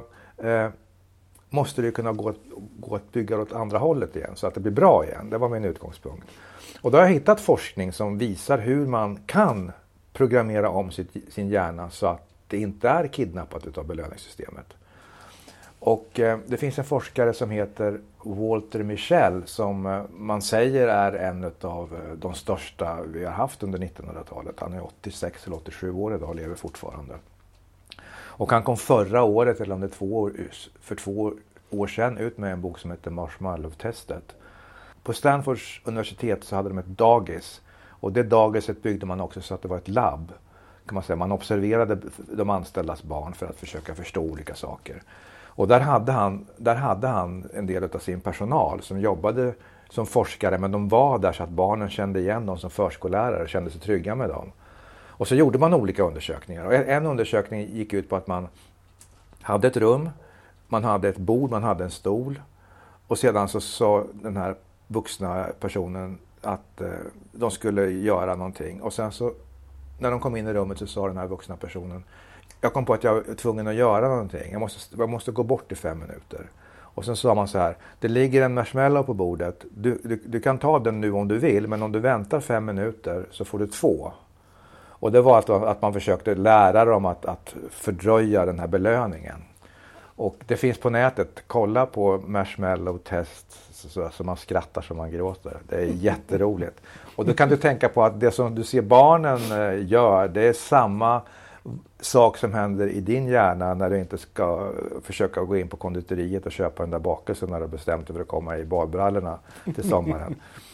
måste det kunna gå att bygga åt andra hållet igen så att det blir bra igen. Det var min utgångspunkt. Och då har jag hittat forskning som visar hur man kan programmera om sin hjärna så att det inte är kidnappat utav belöningssystemet. Och det finns en forskare som heter Walter Mischel som man säger är en av de största vi har haft under 1900-talet. Han är 86 eller 87 år idag och lever fortfarande. Och han kom förra året, eller om det för 2 år sedan, ut med en bok som heter Marshmallow-testet. På Stanfords universitet så hade de ett dagis. Och det dagiset byggde man också så att det var ett labb. Kan man säga. Man observerade de anställdas barn för att försöka förstå olika saker. Och där hade han en del av sin personal som jobbade som forskare, men de var där så att barnen kände igen dem som förskollärare och kände sig trygga med dem. Och så gjorde man olika undersökningar. Och en undersökning gick ut på att man hade ett rum, man hade ett bord, man hade en stol. Och sedan så sa den här vuxna personen att de skulle göra någonting. Och sen så när de kom in i rummet så sa den här vuxna personen: jag kom på att jag var tvungen att göra någonting. Jag måste gå bort i 5 minuter. Och sen sa man så här: det ligger en marshmallow på bordet. Du kan ta den nu om du vill, men om du väntar 5 minuter så får du 2. Och det var att man försökte lära dem att fördröja den här belöningen. Och det finns på nätet, kolla på marshmallow-test så man skrattar som man gråter. Det är jätteroligt. Och då kan du tänka på att det som du ser barnen gör, det är samma sak som händer i din hjärna när du inte ska försöka gå in på konditoriet och köpa den där bakelsen när du bestämt dig för att komma i badbrallorna till sommaren.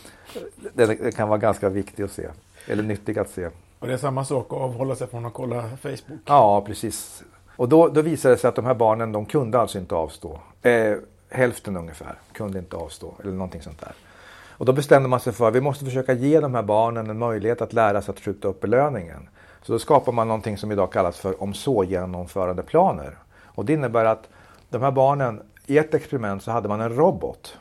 Det kan vara ganska viktigt att se, eller nyttigt att se. Och det är samma sak att avhålla sig från att kolla Facebook. Ja, precis. Och då visade det sig att de här barnen, de kunde alltså inte avstå. Hälften ungefär kunde inte avstå, eller någonting sånt där. Och då bestämde man sig för att vi måste försöka ge de här barnen en möjlighet att lära sig att skjuta upp belöningen. Så då skapar man någonting som idag kallas för om så genomförande planer. Och det innebär att de här barnen, i ett experiment så hade man en robot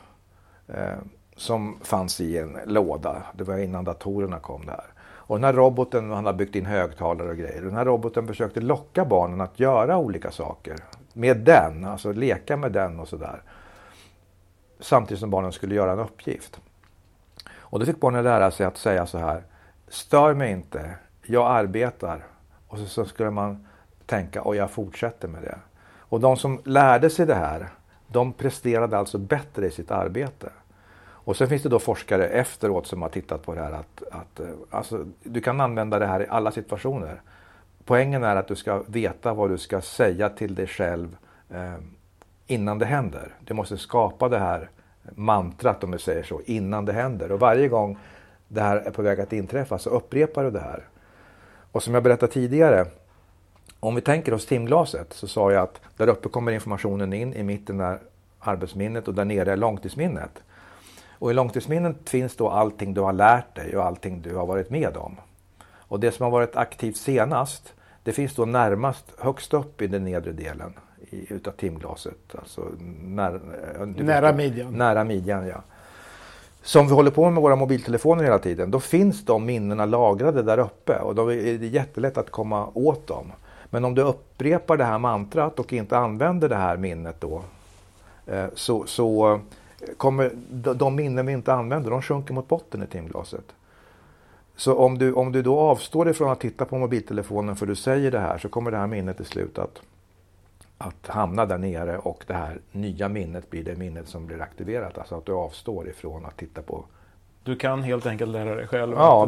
som fanns i en låda. Det var innan datorerna kom där. Och den här roboten, han har byggt in högtalare och grejer. Den här roboten försökte locka barnen att göra olika saker med den, alltså leka med den och sådär. Samtidigt som barnen skulle göra en uppgift. Och då fick barnen lära sig att säga så här: stör mig inte, jag arbetar. Och så skulle man tänka, och jag fortsätter med det. Och de som lärde sig det här, de presterade alltså bättre i sitt arbete. Och sen finns det då forskare efteråt som har tittat på det här att alltså, du kan använda det här i alla situationer. Poängen är att du ska veta vad du ska säga till dig själv innan det händer. Du måste skapa det här mantrat, om du säger så, innan det händer. Och varje gång det här är på väg att inträffa så upprepar du det här. Och som jag berättade tidigare, Om vi tänker oss timglaset så sa jag att där uppe kommer informationen in, i mitten är arbetsminnet och där nere är långtidsminnet. Och i långtidsminnet finns då allting du har lärt dig och allting du har varit med om. Och det som har varit aktivt senast, det finns då närmast högst upp i den nedre delen utav timglaset. Alltså Nära midjan. Nära midjan, ja. Som vi håller på med våra mobiltelefoner hela tiden, då finns de minnena lagrade där uppe och då är det jättelätt att komma åt dem. Men om du upprepar det här mantrat och inte använder det här minnet då, så kommer de minnen vi inte använder, de sjunker mot botten i timglaset. Så om du då avstår ifrån att titta på mobiltelefonen för du säger det här, så kommer det här minnet till slut att hamna där nere och det här nya minnet blir det minnet som blir aktiverat. Alltså att du avstår ifrån att titta på. Du kan helt enkelt lära dig själv. Ja,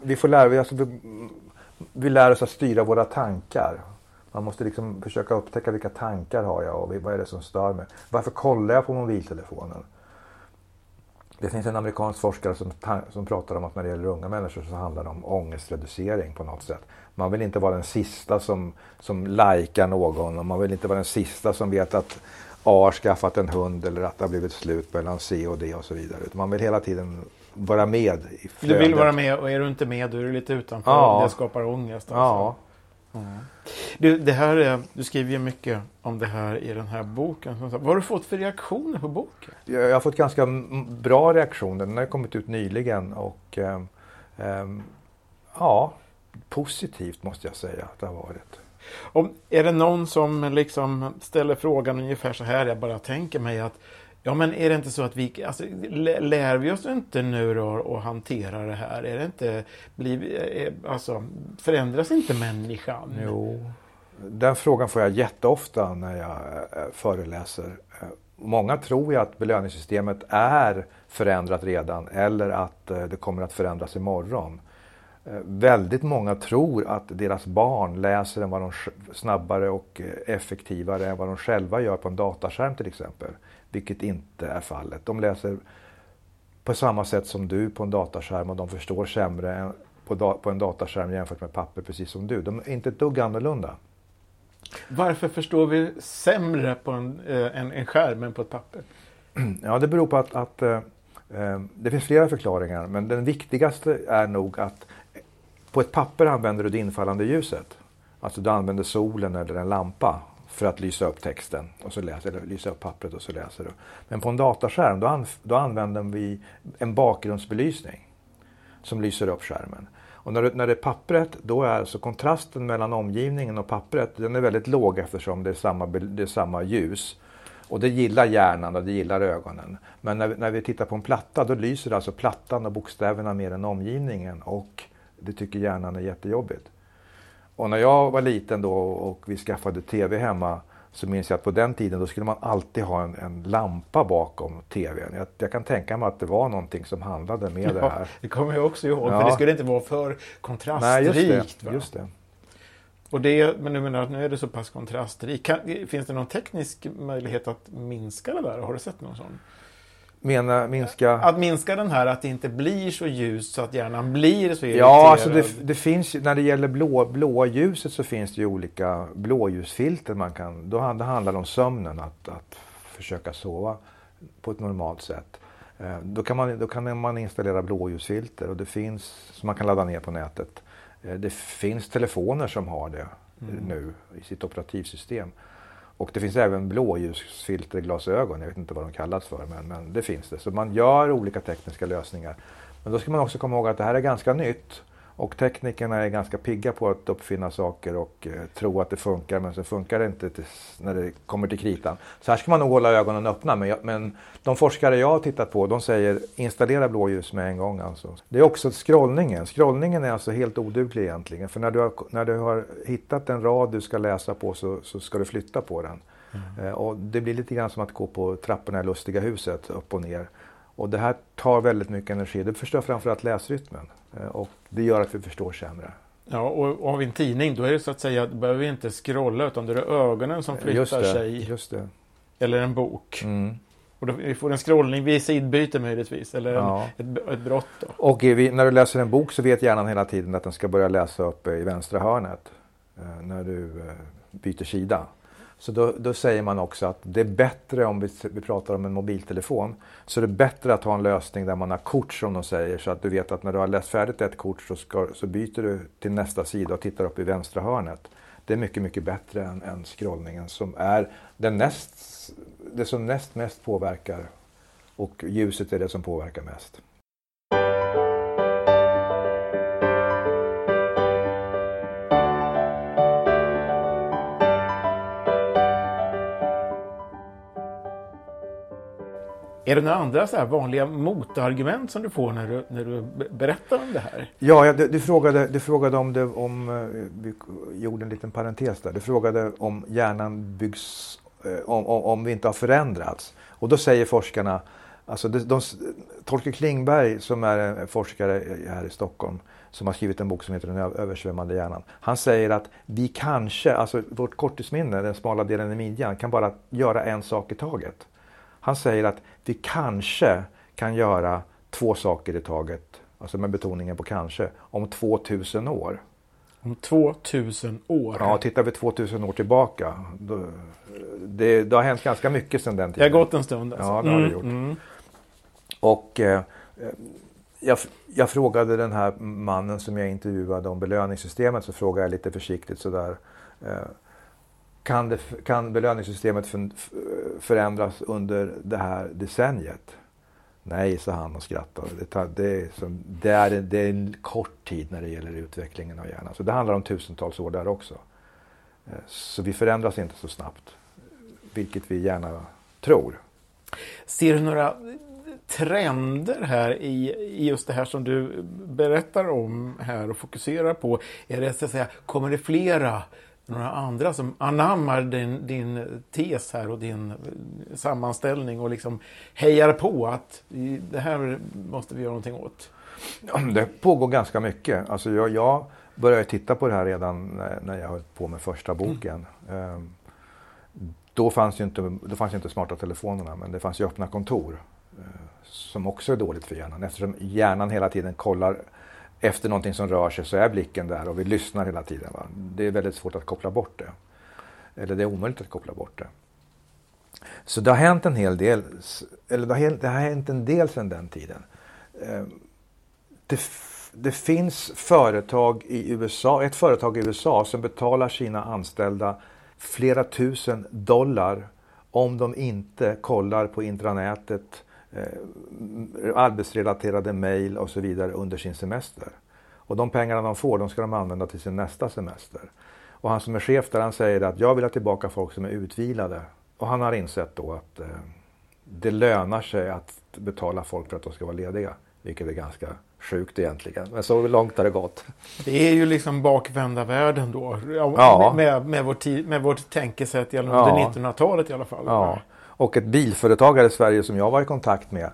vi lär oss att styra våra tankar. Man måste liksom försöka upptäcka vilka tankar har jag och vad är det som stör mig. Varför kollar jag på mobiltelefonen? Det finns en amerikansk forskare som pratar om att när det gäller unga människor så handlar det om ångestreducering på något sätt. Man vill inte vara den sista som likar någon och man vill inte vara den sista som vet att A har skaffat en hund eller att det har blivit slut mellan C och D och så vidare. Utan man vill hela tiden vara med i flödet. Du vill vara med och är du inte med då är du lite utanför. Ja. Det skapar ångest. Alltså. Ja. Mm. Du skriver ju mycket om det här i den här boken. Vad har du fått för reaktioner på boken? Jag har fått ganska bra reaktioner. Den har kommit ut nyligen och positivt måste jag säga att det har varit. Är det någon som liksom ställer frågan ungefär så här, jag bara tänker mig att ja, men är det inte så att lär vi oss inte nu då att hantera det här? Är det inte, förändras inte människan? Jo, den frågan får jag jätteofta när jag föreläser. Många tror ju att belöningssystemet är förändrat redan eller att det kommer att förändras imorgon. Väldigt många tror att deras barn läser än vad de snabbare och effektivare än vad de själva gör på en dataskärm till exempel. Vilket inte är fallet. De läser på samma sätt som du på en dataskärm och de förstår sämre än på en dataskärm jämfört med papper precis som du. De är inte ett dugg annorlunda. Varför förstår vi sämre på en skärm än på ett papper? Ja, det beror på att det finns flera förklaringar. Men den viktigaste är nog att på ett papper använder du det infallande ljuset. Alltså du använder solen eller en lampa för att lysa upp texten och så lysa upp pappret och så läser du. Men på en dataskärm då använder vi en bakgrundsbelysning som lyser upp skärmen. Och när det är pappret, då är alltså kontrasten mellan omgivningen och pappret, den är väldigt låg eftersom det är samma ljus. Och det gillar hjärnan och det gillar ögonen. Men när vi tittar på en platta, då lyser alltså plattan och bokstäverna mer än omgivningen och det tycker hjärnan är jättejobbigt. Och när jag var liten då och vi skaffade tv hemma så minns jag att på den tiden då skulle man alltid ha en lampa bakom tvn. Jag kan tänka mig att det var någonting som handlade med det här. Det kommer jag också ihåg, för det skulle inte vara för kontrastrikt. Nej, just det. Och men du menar att nu är det så pass kontrastrikt. Finns det någon teknisk möjlighet att minska det där? Har du sett någon sån? Att minska den här, att det inte blir så ljust så att hjärnan blir så irriterad. Ja, alltså det finns, när det gäller blåljuset så finns det ju olika blåljusfilter man kan, då handlar det om sömnen, att försöka sova på ett normalt sätt. Då kan man installera blåljusfilter och det finns, som man kan ladda ner på nätet. Det finns telefoner som har det nu i sitt operativsystem. Och det finns även blåljusfilterglasögon, jag vet inte vad de kallas för, men det finns det. Så man gör olika tekniska lösningar. Men då ska man också komma ihåg att det här är ganska nytt. Och teknikerna är ganska pigga på att uppfinna saker och tro att det funkar, men så funkar det inte när det kommer till kritan. Så här ska man nog hålla ögonen öppna, men de forskare jag har tittat på, de säger installera blåljus med en gång. Alltså. Det är också scrollningen. Scrollningen är alltså helt oduglig egentligen, för när du har hittat en rad du ska läsa på så ska du flytta på den. Och det blir lite grann som att gå på trapporna i Lustiga huset, upp och ner. Och det här tar väldigt mycket energi. Det förstör framförallt läsrytmen. Och det gör att vi förstår sämre. Ja, och av en tidning, då är det så att säga att du behöver inte scrolla, utan det är ögonen som flyttar sig. Just det. Eller en bok. Och då får en scrollning vid sidbyte möjligtvis. Eller ett brott då. Och när du läser en bok så vet hjärnan hela tiden att den ska börja läsa upp i vänstra hörnet. när du byter sida. Så då säger man också att det är bättre, om vi pratar om en mobiltelefon, så är det bättre att ha en lösning där man har kort, som de säger, så att du vet att när du har läst färdigt ett kort så byter du till nästa sida och tittar upp i vänstra hörnet. Det är mycket, mycket bättre än scrollningen, som är det som näst mest påverkar, och ljuset är det som påverkar mest. Är det några andra så här vanliga motargument som du får när du berättar om det här? Ja, du frågade om vi gjorde en liten parentes där. Du frågade om hjärnan byggs, om vi inte har förändrats. Och då säger forskarna, alltså Torkel Klingberg, som är en forskare här i Stockholm, som har skrivit en bok som heter Den översvämmande hjärnan. Han säger att vi kanske, alltså vårt korttidsminne, den smala delen i midjan, kan bara göra en sak i taget. Han säger att vi kanske kan göra 2 saker i taget, alltså med betoningen på kanske, om 2000 år. Om 2000 år? Ja, tittar vi 2000 år tillbaka, det har hänt ganska mycket sedan den tiden. Det har gått en stund alltså. Ja, det har det gjort. Och jag frågade den här mannen som jag intervjuade om belöningssystemet, så frågade jag lite försiktigt sådär, kan belöningssystemet förändras under det här decenniet? Nej, sa han och skrattade. Det är en kort tid när det gäller utvecklingen av hjärnan. Så det handlar om tusentals år där också. Så vi förändras inte så snabbt, vilket vi gärna tror. Ser du några trender här i just det här som du berättar om här och fokuserar på? Är det så att säga, kommer det några andra som anammar din tes här och din sammanställning och liksom hejar på att det här måste vi göra någonting åt? Det pågår ganska mycket. Alltså jag började titta på det här redan när jag höll på med första boken. Då fanns ju inte smarta telefonerna, men det fanns ju öppna kontor som också är dåligt för hjärnan. Eftersom hjärnan hela tiden kollar efter någonting som rör sig, så är blicken där och vi lyssnar hela tiden. Va? Det är väldigt svårt att koppla bort det. Eller det är omöjligt att koppla bort det. Så det har hänt en hel del, eller det har hänt en del sedan den tiden. Det finns ett företag i USA som betalar sina anställda flera $1000 om de inte kollar på intranätet, arbetsrelaterade mejl och så vidare under sin semester. Och de pengarna de får, de ska de använda till sin nästa semester. Och han som är chef där, han säger att jag vill ha tillbaka folk som är utvilade. Och han har insett då att det lönar sig att betala folk för att de ska vara lediga. Vilket är ganska sjukt egentligen. Men så långt har det gått. Det är ju liksom bakvända världen då. Ja. Med vårt tänkesätt under 1900-talet i alla fall. Ja. Och ett bilföretag här i Sverige som jag var i kontakt med,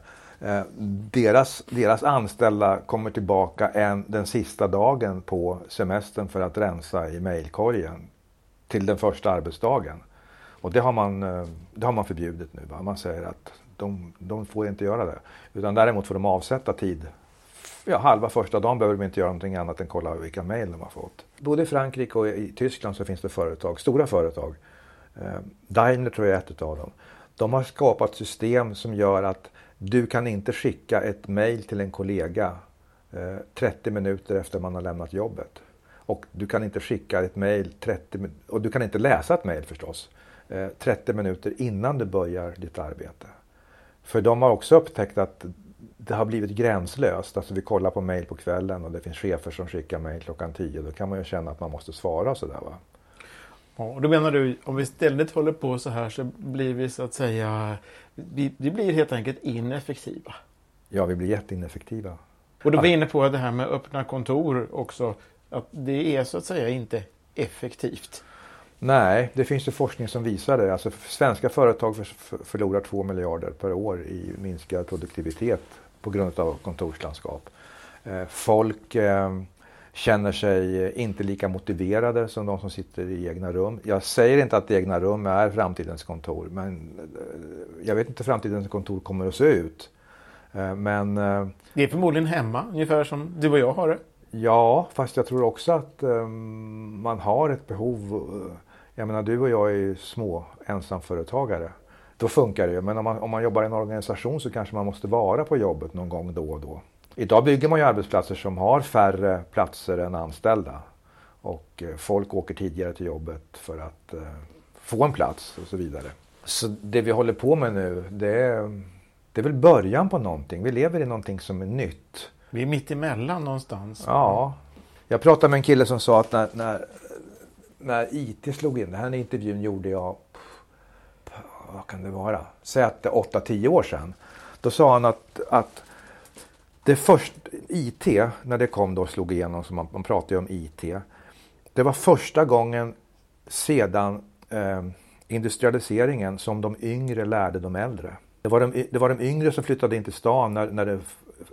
deras anställda kommer tillbaka den sista dagen på semestern för att rensa i mejlkorgen till den första arbetsdagen. Och det har man förbjudit nu. Va? Man säger att de får inte göra det. Utan däremot får de avsätta tid. Ja, halva första dagen behöver de inte göra någonting annat än kolla vilka mejl de har fått. Både i Frankrike och i Tyskland så finns det stora företag. Daimler tror jag är ett av dem. De har skapat system som gör att du kan inte skicka ett mejl till en kollega 30 minuter efter man har lämnat jobbet. Och du kan inte skicka ett mejl och du kan inte läsa ett mejl förstås 30 minuter innan du börjar ditt arbete. För de har också upptäckt att det har blivit gränslöst. Alltså vi kollar på mejl på kvällen och det finns chefer som skickar mejl klockan 10. Då kan man ju känna att man måste svara och sådär, va? Ja, och då menar du, om vi ständigt håller på så här så blir vi så att säga, vi blir helt enkelt ineffektiva. Ja, vi blir jätteineffektiva. Och du var inne på det här med öppna kontor också, att det är så att säga inte effektivt. Nej, det finns ju forskning som visar det. Alltså, svenska företag förlorar 2 miljarder per år i minskad produktivitet på grund av kontorslandskap. Folk känner sig inte lika motiverade som de som sitter i egna rum. Jag säger inte att egna rum är framtidens kontor, men jag vet inte hur framtidens kontor kommer att se ut. Men det är förmodligen hemma, ungefär som du och jag har det. Ja, fast jag tror också att man har ett behov. Jag menar, du och jag är ju små ensamföretagare. Då funkar det ju. Men om man jobbar i en organisation så kanske man måste vara på jobbet någon gång då och då. Idag bygger man ju arbetsplatser som har färre platser än anställda. Och folk åker tidigare till jobbet för att få en plats och så vidare. Så det vi håller på med nu, det är väl början på någonting. Vi lever i någonting som är nytt. Vi är mitt emellan någonstans. Ja. Jag pratade med en kille som sa att när IT slog in, den här intervjun gjorde jag, vad kan det vara? Säg att det är 8-10 år sedan. Då sa han att det först, IT, när det kom då och slog igenom, så man pratade ju om IT. Det var första gången sedan industrialiseringen som de yngre lärde de äldre. Det var de yngre som flyttade in till stan när det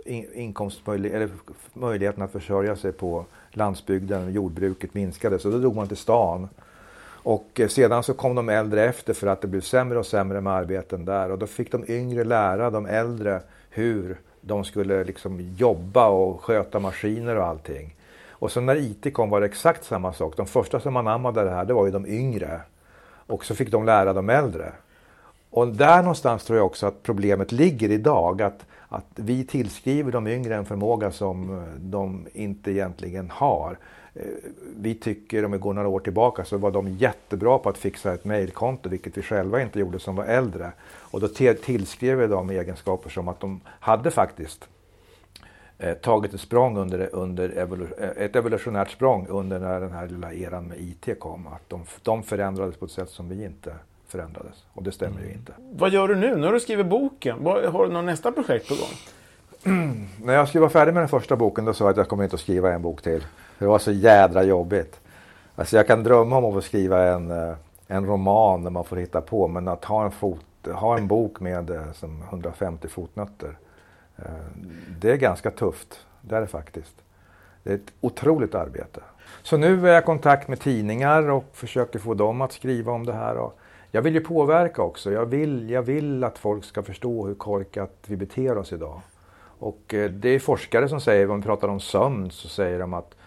möjligheten att försörja sig på landsbygden, jordbruket minskade, så då drog man till stan. Och sedan så kom de äldre efter för att det blev sämre och sämre med arbeten där. Och då fick de yngre lära de äldre hur de skulle liksom jobba och sköta maskiner och allting. Och så när IT kom var det exakt samma sak. De första som anammade det här, det var ju de yngre. Och så fick de lära de äldre. Och där någonstans tror jag också att problemet ligger idag. Att vi tillskriver de yngre en förmåga som de inte egentligen har. Vi tycker, om vi går några år tillbaka, så var de jättebra på att fixa ett mejlkonto, vilket vi själva inte gjorde som var äldre. Och då tillskrev vi dem egenskaper som att de hade faktiskt tagit ett språng ett evolutionärt språng under när den här lilla eran med IT kom. Att de förändrades på ett sätt som vi inte förändrades. Och det stämmer ju inte. Vad gör du nu? Nu har du skrivit boken. Har du någon nästa projekt på gång? När jag skulle vara färdig med den första boken, då sa jag att jag kommer inte att skriva en bok till. Det var så jädra jobbigt. Alltså jag kan drömma om att få skriva en roman där man får hitta på. Men att ha en bok med som 150 fotnötter. Det är ganska tufft. Det är det faktiskt. Det är ett otroligt arbete. Så nu är jag i kontakt med tidningar och försöker få dem att skriva om det här. Och jag vill ju påverka också. Jag vill att folk ska förstå hur korkat vi beter oss idag. Och det är forskare som säger, om vi pratar om sömn, så säger de att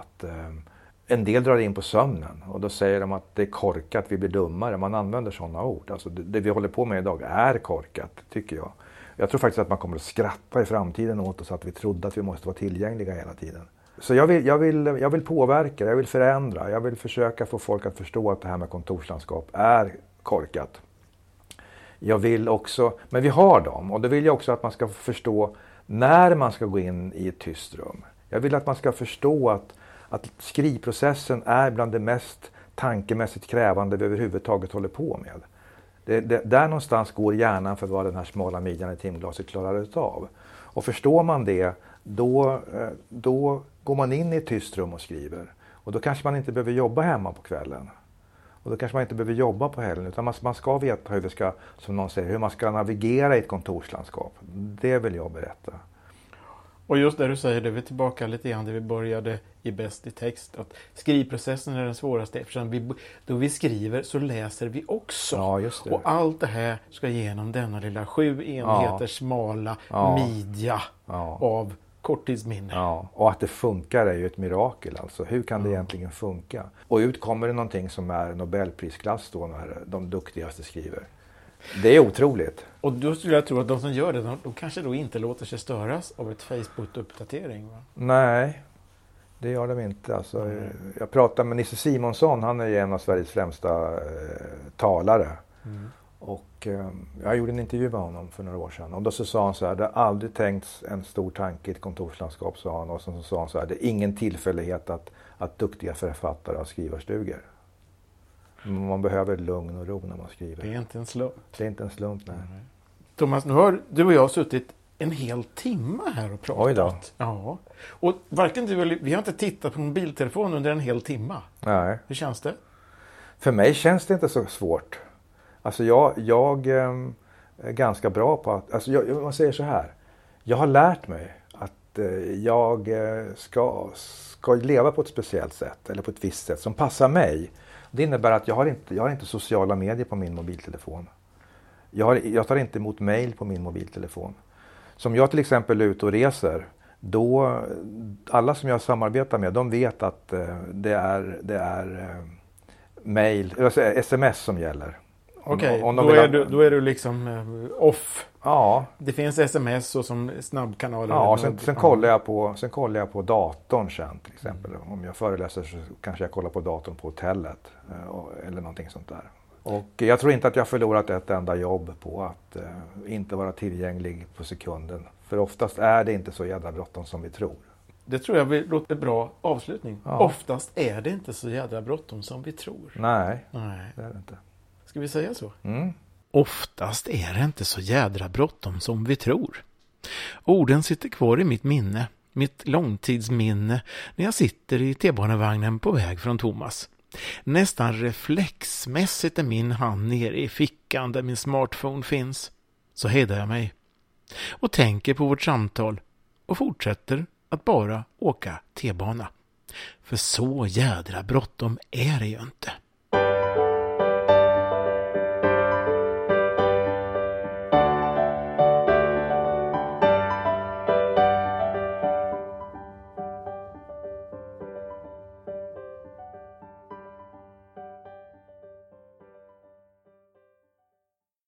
en del drar in på sömnen. Och då säger de att det är korkat, vi blir dummare. Man använder sådana ord. Alltså det vi håller på med idag är korkat, tycker jag. Jag tror faktiskt att man kommer att skratta i framtiden åt oss att vi trodde att vi måste vara tillgängliga hela tiden. Så jag vill påverka, jag vill förändra. Jag vill försöka få folk att förstå att det här med kontorslandskap är korkat. Jag vill också, men vi har dem. Och då vill jag också att man ska förstå när man ska gå in i ett tyst rum. Jag vill att man ska förstå att skrivprocessen är bland det mest tankemässigt krävande vi överhuvudtaget håller på med. Där någonstans går hjärnan för vad den här smala midjan i timglaset klarar av. Och förstår man det, då går man in i ett tyst rum och skriver. Och då kanske man inte behöver jobba hemma på kvällen. Och då kanske man inte behöver jobba på helgen. Utan man ska veta hur vi ska, som någon säger, hur man ska navigera i ett kontorslandskap. Det vill jag berätta. Och just det du säger, det är vi tillbaka lite grann där vi började i Bäst i text. Att skrivprocessen är den svåraste, eftersom då vi skriver så läser vi också. Ja, just det. Och allt det här ska genom denna lilla 7 enheters smala midja av korttidsminne. Ja, och att det funkar är ju ett mirakel. Alltså. Hur kan det egentligen funka? Och ut kommer det någonting som är Nobelprisklass då när de duktigaste skriver. Det är otroligt. Och då skulle jag tro att de som gör det, de kanske då inte låter sig störas av ett Facebook-uppdatering, va? Nej, det gör de inte. Alltså, jag pratade med Nisse Simonsson, han är ju en av Sveriges främsta talare. Och jag gjorde en intervju med honom för några år sedan. Och då så sa han så här, det har aldrig tänkts en stor tanke i ett kontorslandskap, sa han. Och så sa han så här, det är ingen tillfällighet att duktiga författare har skrivarstugor. Man behöver lugn och ro när man skriver. Det är inte en slump. Det är inte en slump, nej. Thomas, nu har du och jag suttit en hel timme här och pratat. Oj då. Ja. Och varken du eller vi har inte tittat på mobiltelefon under en hel timme. Nej. Hur känns det? För mig känns det inte så svårt. Alltså jag är ganska bra på att... Alltså man säger så här. Jag har lärt mig att jag ska leva på ett speciellt sätt. Eller på ett visst sätt som passar mig. Det innebär att jag har inte sociala medier på min mobiltelefon. Jag tar inte emot mejl på min mobiltelefon. Som jag till exempel är ute och reser. då alla som jag samarbetar med, de vet att det är mail, alltså sms som gäller. Okej, om då är du liksom off. Ja. Det finns sms och som snabbkanaler. Ja, sen kollar jag på datorn sen till exempel. Om jag föreläser så kanske jag kollar på datorn på hotellet eller någonting sånt där. Och jag tror inte att jag förlorat ett enda jobb på att inte vara tillgänglig på sekunden. För oftast är det inte så jävla bråttom som vi tror. Det tror jag låter en bra avslutning. Ja. Oftast är det inte så jävla bråttom som vi tror. Nej, Nej. det är det inte. Ska vi säga så? Mm. Oftast är det inte så jädra bråttom som vi tror. Orden sitter kvar i mitt minne, mitt långtidsminne, när jag sitter i T-banevagnen på väg från Thomas. Nästan reflexmässigt är min hand nere i fickan där min smartphone finns. Så hejdar jag mig och tänker på vårt samtal och fortsätter att bara åka T-bana. För så jädra bråttom är det ju inte.